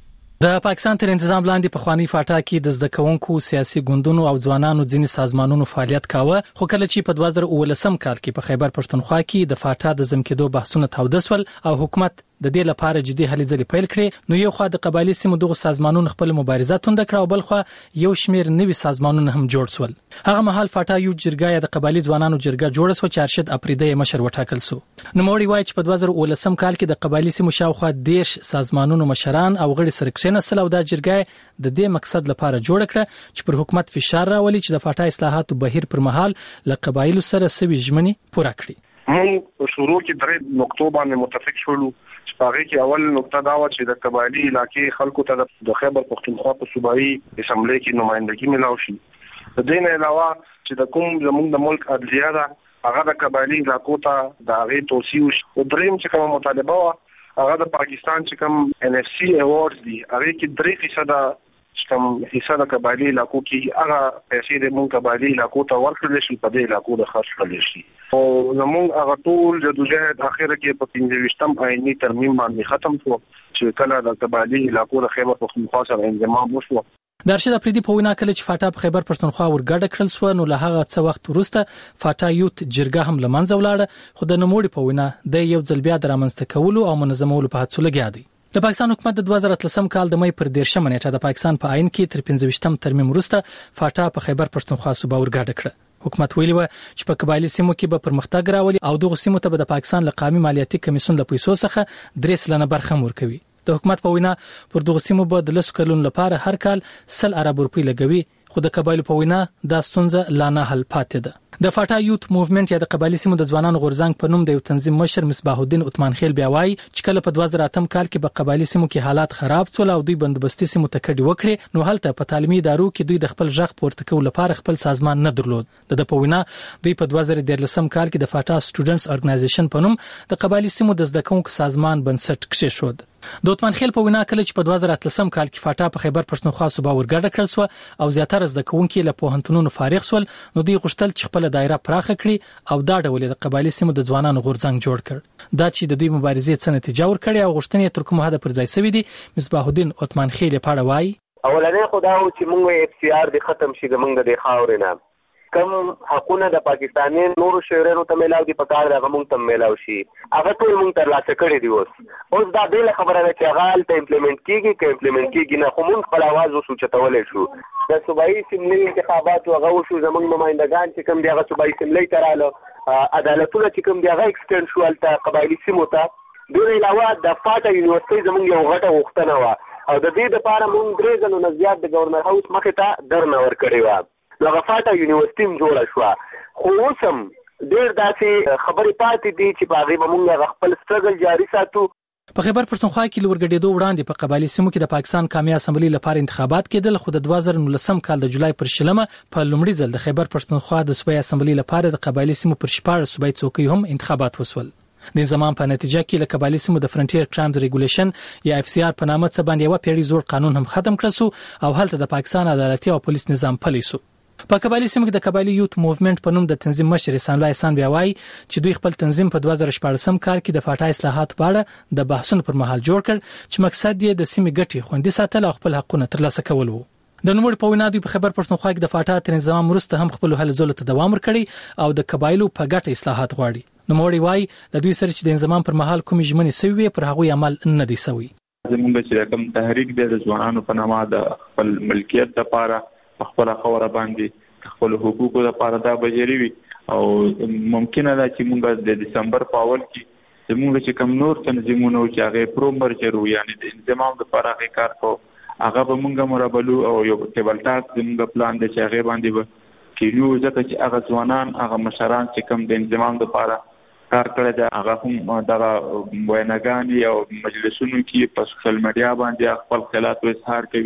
د پاکستان تر انتظام لاندې په خوانی فاټا کې د زده کوونکو سیاسي ګوندونو او ځوانانو ځینې سازمانونو فعالیت کاوه، خو کله چې په دوه زره اوولسم کال کې په خیبر پښتونخوا کې د فاټا د زمکېدو بحثونه تاوده سول او حکومت د دې لپاره جدي هلې ځلې پیل کړې، نو یو خوا د قبایلی سیمو دغه سازمانونو خپل مبارزه توند کړه او بل خوا یو شمیر نوي سازمانونه هم جوړ سول. هغه مهال فاټا یو جرګه د قبایلی ځوانانو جرګه جوړه سو چې ارشد اپریدی مشر وټاکل سو. نو موري وای چې په دوه زره اوولسم کال کې د قبایلی سیمو شاوخوا دیرش سازمانونو مشران او غړي سره کښیناستل او دا جرګه د دې مقصد لپاره جوړ کړه چې پر حکومت فشار راولي چې د فاټا اصلاحاتو بهیر پر مهال له قبایلو سره سوي ژمنې پوره کړي. موږ شروع کې درې نقطو باندې متفق شولو. هغه کې اول نقطه دا و چې د قبایلی علاقې خلکو ته د خیبر پښتونخوا په صوبایي اسمبلی کې نمائندګي ملاوي شي. د دې نه علاوه چې د کوم زموږ د ملک عدلیه ده هغه د قبایلی علاقو ته د هغه توسيع او دریم چې کومه مطالبه و هغه د پاکستان چې کوم ان اف سی ایوارډز دي هغه کې درې فیصد کوم حصہ د قبایلی علاقو کې هغه پیسې د مونږ قبایلی علاقو ته ورکړل شي په دې علاقو د خرڅ کړل شي او زموږ هغه ټول جدوجہد اخر کې په پنځه ویشتم آئینی ترمیم باندې ختم شو چې کله د قبایلی علاقو د خیبر پښتونخوا سره انضمام وشو. د ارشد اپریدي په وینا کله چې فاټا په خیبر پښتونخوا ورګډه کړل سو نو له هغه څه وخت وروسته فاټا یوت جرګه هم لمنځه ولاړه، خو د نوموړي په وینا د یو ځل بیا د رامنځته کولو او منظمولو په هڅو لګیا دی. د پاکستان حکومت د دوه زره اتلسم کال د مې پر دیرشمه نیټه د پاکستان په عین کې تر پنځه ویشتم ترمیم وروسته فاټا په خیبر پښتونخوا صوبه ورګډه کړه. حکومت ویلي و چې په قبایلی سیمو کې به پرمختګ راولي او دغه سیمو ته به د پاکستان له قومي مالیاتي کمیسیون له پیسو څخه درې سلنه برخه ورکوي. د حکومت په وینا پر دغه سیمو به د لسو کلونو لپاره هر کال سل ارب روپۍ لګوي، خو د قبایلو په وینا دا ستونزه لا نه حل پاتې ده. د فاټا یوت موومېنټ یا د قبایلی سیمو د ځوانانو غورځنګ په نوم د یو تنظیم مشر مصباح الدین عثمان خیل بیا وایي چې کله په دوه زره اتم کال کې په قبایلی سیمو کې حالات خراب شول او دوی بندوبستي سیمو ته کډي وکړي نو هلته په تعلیمي ادارو کې دوی د خپل ځخ پورته کولو لپاره خپل سازمان نه درلود. د په وینا دوی په دوه زره دیارلسم کال کې د فاټا سټوډنټس ارګنایزیشن په نوم د قبایلی سیمو د زده کوونکو سازمان بنسټ کېښود. د عثمان خیل په وینا کله چې په دوه زره اتلسم کال کې فاټا په خیبر پښتونخوا صوبه ورګډه کړل سو او زیاتره زده کوونکي له پوهنتونونو فارغ سول نو دوی غوښتل چې خپل دایره پراخه کړي او دا ډول د قبایلی سیمو د ځوانانو غورځنګ جوړ کړ. دا چې د دوی مبارزې څه نتیجه ورکړي او غوښتنې تر کومه حد پر ځای سوي دي، مصباح الدین عثمان خیل په اړه وایي اولنې خداو چې موږ اف سی آر د ختم شي د موږ د خاورې نه کم حقونه د پاکستاني نورو شهرونو ته ملاو دي په کار د غمون ته ملاو شي هغه ټول موږ تر لاسه کړی دی. اوس اوس دا بیل خبره ده چې هغه ته امپلیمنٹ کیږي کې امپلیمنٹ کیږي نه خو موږ خپل आवाज وسو چتولې شو. د صوبایي سیملي انتخابات هغه وشو زموږ نمائندگان چې کوم دی هغه صوبایي سیملي تراله عدالتونه چې کوم دی هغه ایکسټند شو الته قبایلی سیمو ته. دغه علاوه د فاټا یونیورسيټي زموږ یو غټه وختنه و او د دې لپاره موږ درې ځله نه زیات د گورنر هاوس مخې ته درنه ور کړی و. لکه فاټا یونیورسيټي جوړه شو خو اوسم ډېر داسې خبرې پاتې دي چې په هغه موږ خپل سټرګل جاري ساتو. په خیبر پښتونخوا کې لورګډېدو وړاندې په قبایلی سیمو کې د پاکستان قومي اسمبلی لپاره انتخابات کېدل، خو د دوه زره نولسم کال د جولای پر شلمه په لومړي ځل د خیبر پښتونخوا د صوبایي اسمبلی لپاره د قبایلی سیمو پر شپږ صوبایي څوکۍ هم انتخابات وسول. د زمان په نتیجه کې له قبایلی سیمو د فرنټیر کرایمز ریګولیشن یا اف سی آر په نامه څه باندې یو پیړۍ زوړ قانون هم ختم کړل سو او هلته د پاکستان عدالتي او پولیس نظام پلی سو. په قبایلی سیمو کې د قبایلی یوت موومېنټ په نوم د تنظیم مشر احسان الله احسان بیا وایي چې دوی خپل تنظیم په دوه زره شپږم کال کې د فاټا اصلاحات په اړه د بحثونو پر مهال جوړ کړ چې مقصد یې د سیمې ګټې خوندي ساتل او خپل حقونه ترلاسه کول وو. د نوموړي په وینا دوی په خیبر پښتونخوا کې د فاټا تر انضمام وروسته هم خپل هلو ځلو ته دوام ورکړي او د قبایلو په ګټه اصلاحات غواړي. نوموړي وایي د دوی سره چې د انضمام پر مهال کومې ژمنې سوي پر هغوی عمل نه دی سوی. زموږ چې کوم تحریک د ځوانانو په نامه د خپل ملکیت لپاره خپل خوره باندې خپل حقوقو لپاره دا بجری وي او ممکنه ده چې موږ د دسمبر په اول کې زموږ چې کوم نور تنظیمونه چې هغه پرومرجرو یعنی د انضمام لپاره هغه کار کو هغه به موږ مرابلو او یو ټیبل ټاک زموږ پلان د چې هغه باندې به کیلو ځکه چې هغه ځوانان هغه مشران چې کوم د انضمام لپاره کار کړی دا هغه هم دغه ویناګانی او مجلسونو کې په سوشل میډیا باندې خپل خیالات اظهار کوي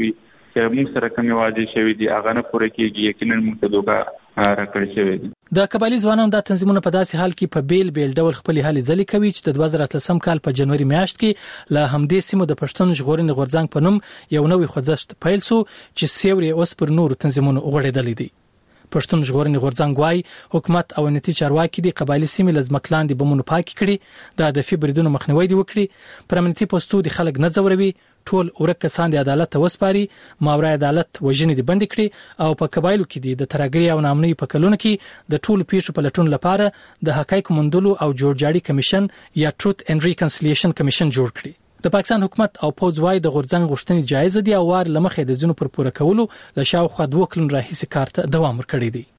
چې موږ سره کومې وعدې شوې دي هغه نه پوره کیږي، یقینا موږ ته دوکه راکړل شوې دي. د قبایلی ځوانانو د تنظیمونو په داسې حال کې په بیل بیل ډول خپل هلې ځلې کوي چې د دوه زره اتلسم کال په جنوري میاشت کې له همدې سیمو د پښتون ژغورنې غورځنګ په نوم یو نوې خوځښت پیل شو چې سیوري اوس پر نورو تنظیمونو وغوړېدل دي. پښتون ژغورنې غورځنګ وايي حکومت او امنیتي چارواکي د قبایلی سیمې له ځمکلاندې بمونو پاکي کړي، د هدفي بریدونو مخنیوي دي وکړي، پر امنیتي پوسټو د خلک نه ځوروي، ټول ورک کسان د عدالت ته وسپاري، ماورای عدالت وژنې دي بند کړي او په قبایلو کې د ترګری او نامنۍ په کلونو کې د ټولو پیښو په لټون لپاره د حقایق موندلو او جوړجاړي کمیشن یا ټروث اند ریکنسیلیشن کمیشن جوړ کړي. د پاکستان حکومت او پوز وايي د غورځنګ غوښتنې جایز دي او وار لمخې د ځینو پر پوره کولو له شاوخوا دوه کلونو راهیسې کار ته دوام ورکړی دی.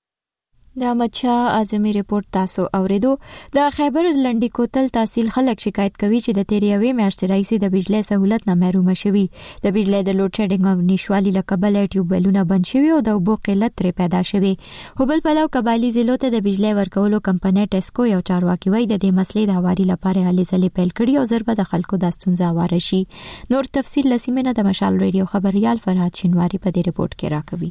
د احمدشاه اعظمي ریپورت تاسو اوریدو. د خیبر لنډی کوتل تحصیل خلک شکایت کوي چې د تیرې یوې میاشتې راهیسې د بجلی سہولت نه محروم شوي. د بجلی د لوډ شیډینګ او نشوالي له کبله ټیوبویلونه بند شوي او د اوبو قلت ترې پیدا شوي. خو بل پلو قبایلی ضلعو ته د بجلی ورکولو کمپنۍ ټیسکو یو چارواکي وایي د دې مسلې د هواري لپاره هلې ځلې پیل کړي او ضربه د خلکو د ستونزه هواره شي. نور تفصیل لسیمنه د مشال ریډیو خبريال فرهاد شینواری په دې ریپورت کې راکوي.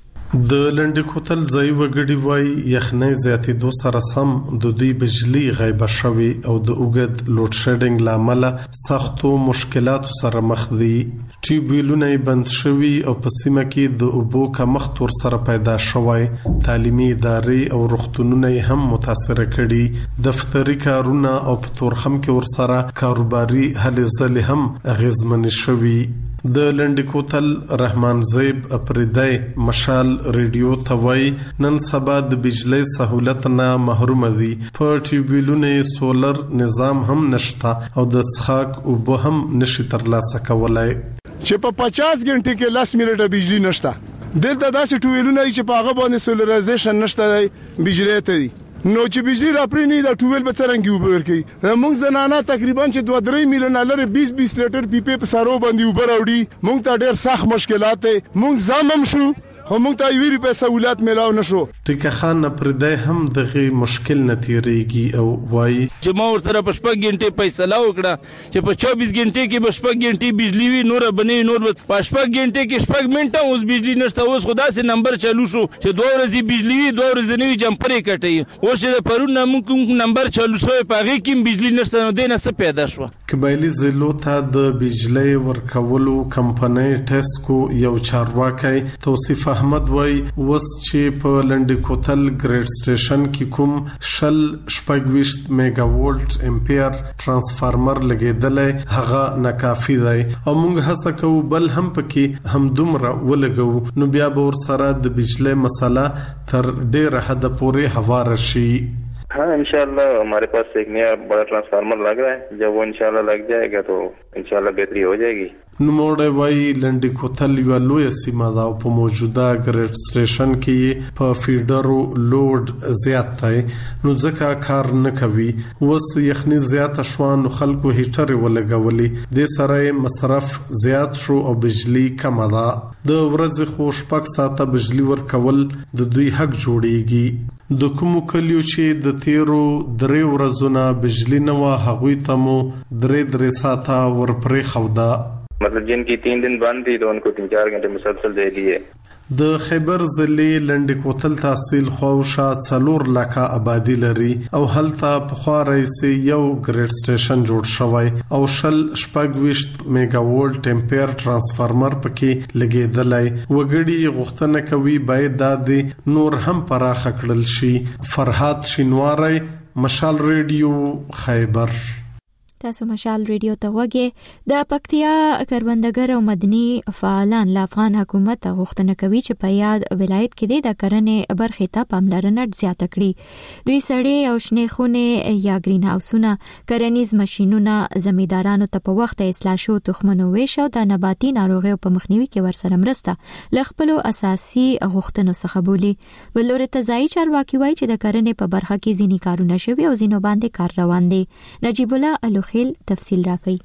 د لنډی کوتل ځای وګړي وای یخنۍ زیاتېدو سره سم د دوی بجلی غیبه شوي او د اوږد لوډ شیډینګ لامل سختو مشکلاتو سره مخ دي. ټیوبویلونه بند شوي او په سیمه کې د اوبو کمښت ور سره پیدا شوی. تعلیمي ادارې او روغتونونه هم متاثر کړي. دفتري کارونه او په تورخم کې ور سره کاروباري هلې ځلې هم اغیزمن شوي. د لنډی کوتل رحمان زیب اپریدای مشال ریډیو توای نن سبا د بجلی سہولت نه محروم دي. په ټیوبویلونو سولر نظام هم نشتا او د څښاک اوبه هم نشي ترلاسه کولای. چې په پچاس غنټه کې لاس منټه بجلی نشتا. دلته داسې ټیوبویلونه چې په هغه باندې سولرایزیشن نشته بجلی ته دي. نو چې بجلی راپرینی دا ټویل به څنګه وبور کوي. موږ زنانه تقریبا چې دوه درې میلیون لري بیس بیس لیټر پیپې په سارو باندې وبر اوړي. موږ ته ډېر سخت مشکلات دي. موږ زامم شو خو موږ ته ویری په سہولت ملاو نشو. ټیکه خان پردای هم دغه مشکل نتیریږي او وایي چې ما ورته په شپږ غنټې فیصله وکړه چې په چوبیس غنټې کې به شپږ غنټې بجلی وي، نور بنې نور په شپږ غنټې کې شپږ منټه اوس بجلی نشته. اوس خدا سي نمبر چالو شو چې دوه ورځې بجلی وي، دوه ورځې نه وي جمپرې کټي. اوس چې پرون موږ نمبر چالو شو په هغه کې بجلی نشته، نو دینه څه پیدا شو. قبایلی ضلعو ته د بجلی ورکولو کمپنۍ ټیسکو یو چارواکي توصیف احمد وای وس چې په لنډی کوتل ګریډ سټیشن کې کوم شل شپږويشت میگا وولټ امپیر ترانسفارمر لګیدلې هغه ناکافي دی او موږ هڅه کوو بل هم پکې هم دومره ولګو نو بیا به ور سره د بجلی مسله تر ډیره حد پورې هواره شي. हाँ इंशाल्लाह हमारे पास एक नया बड़ा ट्रांसफार्मर लग रहा है. जब वो इंशाल्लाह लग जाएगा तो इंशाल्लाह बेहतरी हो जाएगी. نوموړی وایي لنډی کوتل یوه لویه سیمه ده او په موجوده ګریډ سټیشن کې په فیډرو لوډ زیات دی نو ځکه کار نه کوي. اوس یخني زیاته شوه نو خلکو هیټرې ولګولې، دې سره مصرف زیات شو او بجلی کمه ده. د ورځې خو شپږ ساعته بجلی ورکول د دوی حق جوړیږي. د کومو کلیو چې د تیرو درې ورځو نه بجلی نه وه هغوی ته مو درې درې ساعته ورپرې خوده. मतलब जिनकी तीन दिन बंद थी तो उनको तीन चार घंटे मुसलसल दे दिए. د خیبر ضلع لنډی کوتل تحصیل خوشا څلور لکه آبادی لري او هلته په خوا رئیس یو ګریډ سټیشن جوړ شوی او شل شپږويشت میگا وولټ امپیر ترانسفارمر پکې لګیدلای. وګړي غوښتنه کوي باید د نور هم پراخ کړل شي. فرهاد شینواری مشال ریډیو خیبر. تاسو مشال ریډیو ته وګورئ. د پکتیا کروندګر او مدني فعالان له افغان حکومت غوښتنه کوي چې په یاد ولایت کې د کرنې برخې ته پاملرنه زیاته کړي. دوی سړې او شنې خونې یا گرین هاوسونه، کرنیز ماشينونه زمیندارانو ته په وخت اصلاح شو تخمونو ویش او د نباتي ناروغیو په مخنیوي کې ورسره مرسته ل خپل اساسي غوښتنو څخه بولی. بلور تزای چارواکي وایي چې د کرنې په برخه کې ځینی کارونه شوي او ځینو باندې کار روان دي. نجیب الله خیل تفصیل راکړي.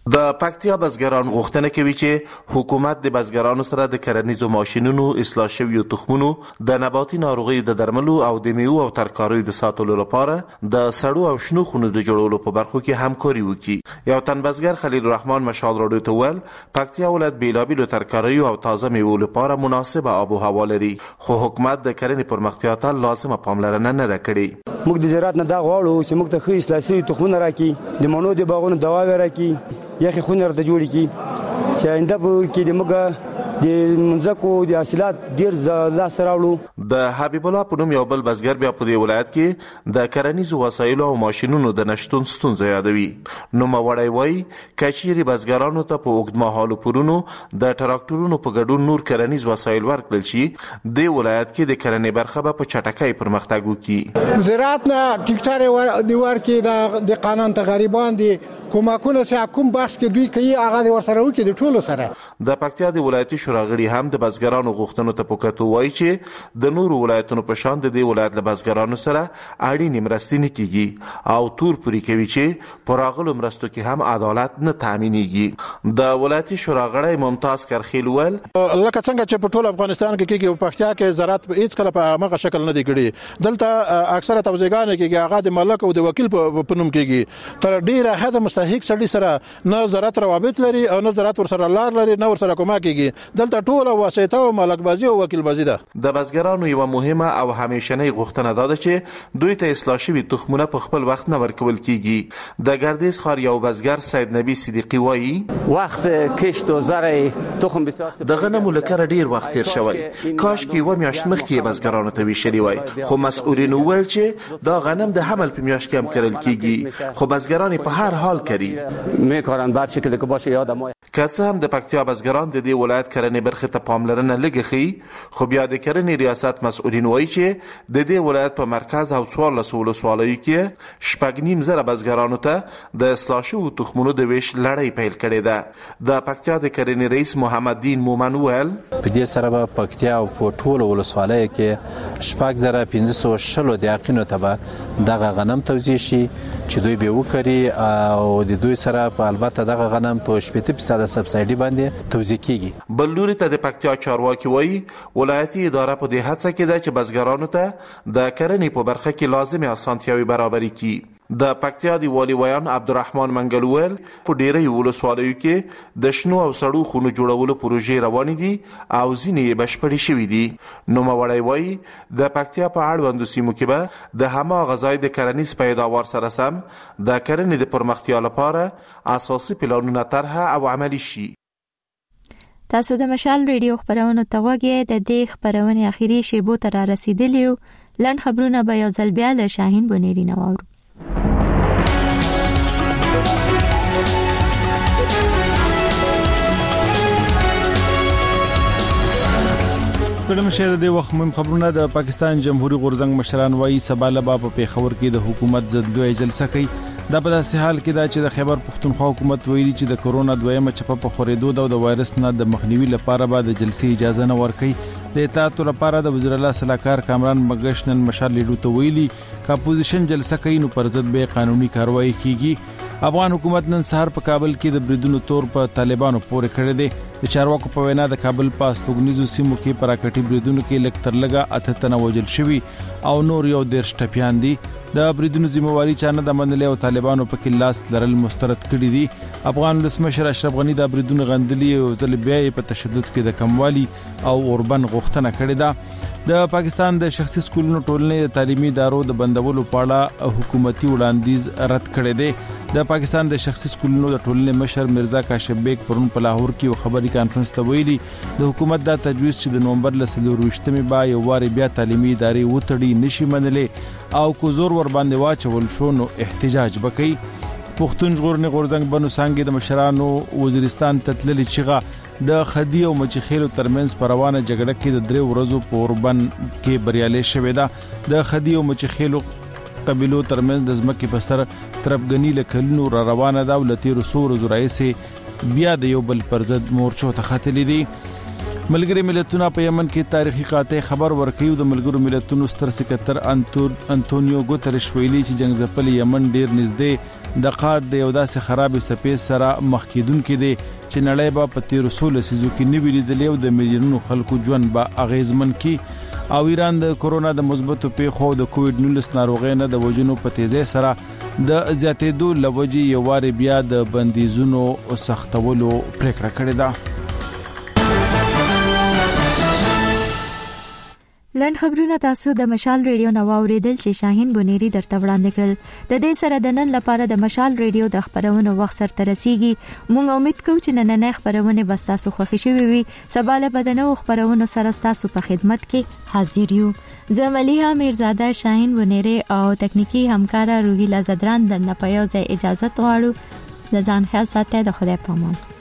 د پکتیا بزګران غوښتنه کوي چې حکومت د بزګرانو سره د کرنیزو ماشینونو، اصلاح شویو تخمونو، د نباتي ناروغیو د درملو او د میوو او ترکاریو د ساتلو لپاره د سړو او شنو خونو د جوړولو په برخو کې همکاري وکړي. یو تن بزګر خلیل الرحمن مشال راډیو ته ویل پکتیا ولایت بیلابیلو ترکاریو او تازه میوو لپاره مناسبه آب و هوا لري، خو حکومت د کرنې پرمختیا ته لازمه پاملرنه نه ده کړې. موږ د زراعت نه دا غواړو چې موږ ته ښه اصلاح شوي تخمونه راکړي، د مڼو د باغونو دواوې راکړي، یخې خونې راته جوړې کړي چې آینده کې د موږ د منځکو د حاصلات ډیر لاسته راوړو. د حبیب الله په نوم یو بل بزګر بیا په دې ولایت کې د کرنیزو وسایلو او ماشینونو د نشتون ستونزه یادوي. نوموړی وایي کچېرې بزګرانو ته په اوږدمهالو پورونو د تراکتورونو په ګډون نور کرنیز وسایل ورکړل شي، د ولایت کې د کرنې برخه به په چټکۍ پرمختګ وکړي. زراعت نه ټیکټر دی ورکړي، د قانون ته غریبان دي کومکونه چې کوم بخش کې دوی کوي هغه ورسره وکړي د ټولو سره. د پکتیا د ولایتي شوراغړي هم د بزګرانو غوښتنو ته پوکاتو وایي چې د نورو ولایتونو په شان د دې ولایت له بزګرانو سره اړینې مرستې نه کیږي او تور پوري کوي چې پر راغلو مرستو کې هم عدالت نه تامینېږي. د ولایتي شوراغړي ممتاز کرخیل ول لکه څنګه چې په ټول افغانستان کې کېږي په پکتیا کې زراعت په هیڅ کله په هغه شکل نه دی کړی. دلته اکثره توزیعګان کېږي هغه د مالک او د وکیل په نوم کېږي، تر ډیره حد مستحق سړي سره نه زراعت روابط لري او نه زراعت ورسره لار لري نه ورسره کومه کېږي. دلته ټول واسطه او مالک بازی او وکیل بازی ده. د بزګرانو یو مهمه او همیشنۍ غوښتنه ده چې دوی ته اصلاح شوي تخمونه په خپل وخت نه ورکول کیږي. د ګردیز ښار یو بزګر سید نبی صدیقی وایي وخت کښت او زرع تخم بسیار د غنمو لکه ډیر وخت تیر شوی، کاش کې و میاشت مخکې بزګرانو ته ویشلی وای، خو مسؤلین وویل چې دا غنم د حمل په میاشت کې هم کرل کیږي، خو بزګران په هر حال کوي میکارن بعد شکل که باشه یادم که څه هم د پکتیا بزګران د دې ولایت کرنې برخې ته پاملرنه لږه ښیي، خو بیا د کرنې ریاست مسؤلین وایي چې د دې ولایت په مرکز او څوارلسو ولسوالیو کې شپږ نیم زره بزګرانو ته د اصلاح شوو تخمونو د ویش لړۍ پیل کړې ده. د پکتیا د کرنې رئیس محمد دین مومن ویل په دې سره به پکتیا او په ټولو ولسوالیو کې شپږ زره پنځه سوه شلو دیاقینو ته به دغه غنم توزیع شي چې دوی به وکړي او د دوی سره په البته دغه غنم په شپږ فیصد سبسایډي باندې توزیع کیږي. بل لوري ته د پکتیا چارواکي وایي ولایتي اداره په دې هڅه کې ده چې بزګرانو ته د کرنې په برخه کې لازمي اسانتیاوي برابري کړي. د پکتیا دی والی ویان عبدالرحمن منګلویل په ډیری ولسوالیو کې د شنو او سړو خونو جوړولو پروژې روانې دي او ځینې یې بشپړې شوې دي. نوموړی وایي د پکتیا په اړوندو سیمو کې به د هماغه ځای د کرنیز پیداوار سره سم د کرنې د پرمختیا لپاره اساسي پلانونه طرحه او عملي شي. تاسو د مشال ریډیو خبرونه ته وګورئ. د دې خبرونه اخیری شیبو ته را رسیدلی او لن خبرونه به یو ځل بیا له شاهین بونیری نواورو. ستړي مشه د وخت مهم خبرونه. د پاکستان جمهوریت غورزنګ مشران وایي سبا لبا په پیښور کې د حکومت ضد جلسه کوي. دا په داسې حال کې دا چې د خیبر پښتونخوا حکومت ویلي چې د کرونا دویمه چپه په خورېدو د وایرس نه د مخنیوي لپاره به د جلسې اجازه نه ورکړي. د اطلاعات لپاره د وزیر الله صلاحکار کامران مګشنن مشال لیډو ته ویلي چې اپوزیشن جلسه کوي نو پر ضد به قانوني کاروایی کیږي. افغان حکومت نن سهار په کابل کې د بریدونو تور په طالبانو پورې کړی دی. د چارواکو په وینا د کابل په استوګنیزو سیمو کې پراکټي بریدونو کې لک تر لګه اته تنه وژل شوي او نور یو ډیر شټپیان دي. د بریدونو ذمہواری چانه د منلې او طالبانو په کې لاس لرل مسترد کړی دي. افغان ولسمشر اشرف غنی د بریدونو غندلي او ځل بیا په تشدد کې د کموالي او اوربن غوښتنه کړې ده. د پاکستان د شخصي سکولونو ټولنې د تعلیمي ادارو د بندولو په اړه حکومتي وړاندیز رد کړی دی. د پاکستان د شخصي سکولونو د ټولنې مشر مرزا کاشف بیگ پرون په لاهور کې یو خبري کانفرنس ته ویلي د حکومت دا تجویز چې د نومبر ل څلرویشتمې با یو واري بیا تعلیمي ادارې وټړي نشي منلې او کو زور ور باندې واچول شو نو احتجاج وکړي. پښتون ژغورنې غورځنګ بنو سانګې د مشرانو وزیرستان تتللی چغه د خدی او مچخیلو ترمنځ پر روانه جګړه کې د درې ورځو په اوربن کې بریالي شوې ده. د خدی او مچخیلو قبیلو ترمنځ د ځمکې په سر ترپګنی لکلونو را روانه ده او لتیر سور زرایسه بیا د یو بل پر ضد مورچو ته خاتلې دي. ملګری ملتونه په یمن کې تاریخي قاطع خبر ورکړي. د ملګرو ملتونو ستر سکرټر انټونیو ګوتریش ویلي چې جنگ ځپل یمن ډیر نږدې د قاد د یو داسې خراب سپیس سره مخ کیدونکې دی چې نړۍ به په تیر سول سيزو کې نیوی لیدلې او د میلیونونو خلکو ژوند به اغیزمن کی او ایران د کورونا د مثبتو پیښو د کووډ نولس ناروغۍ نه د وژنو په تیزی سره د زیاتېدو لوجې یو وار بیا د بندیزونو سختولو پریکړه کړې ده. لند خبرونه تاسو د مشال ریډیو نو اوریدل چې شاهین بونيري درته وړاندې کړل. د دې سره د نن لپاره د مشال ریډیو د خبرونو وخت سره ترسيږي. مونږ امید کوو چې نن نه خبرونه بس تاسو خوښ شي وي. سباله بدنو خبرونو سره تاسو په خدمت کې حاضر یو. زملیها میرزاده شاهین بونيري او تکنیکی همکارا روحیلا زدران درنه په یو ځای اجازه غواړو. د ځان خیال ساتئ. د خدای په امان.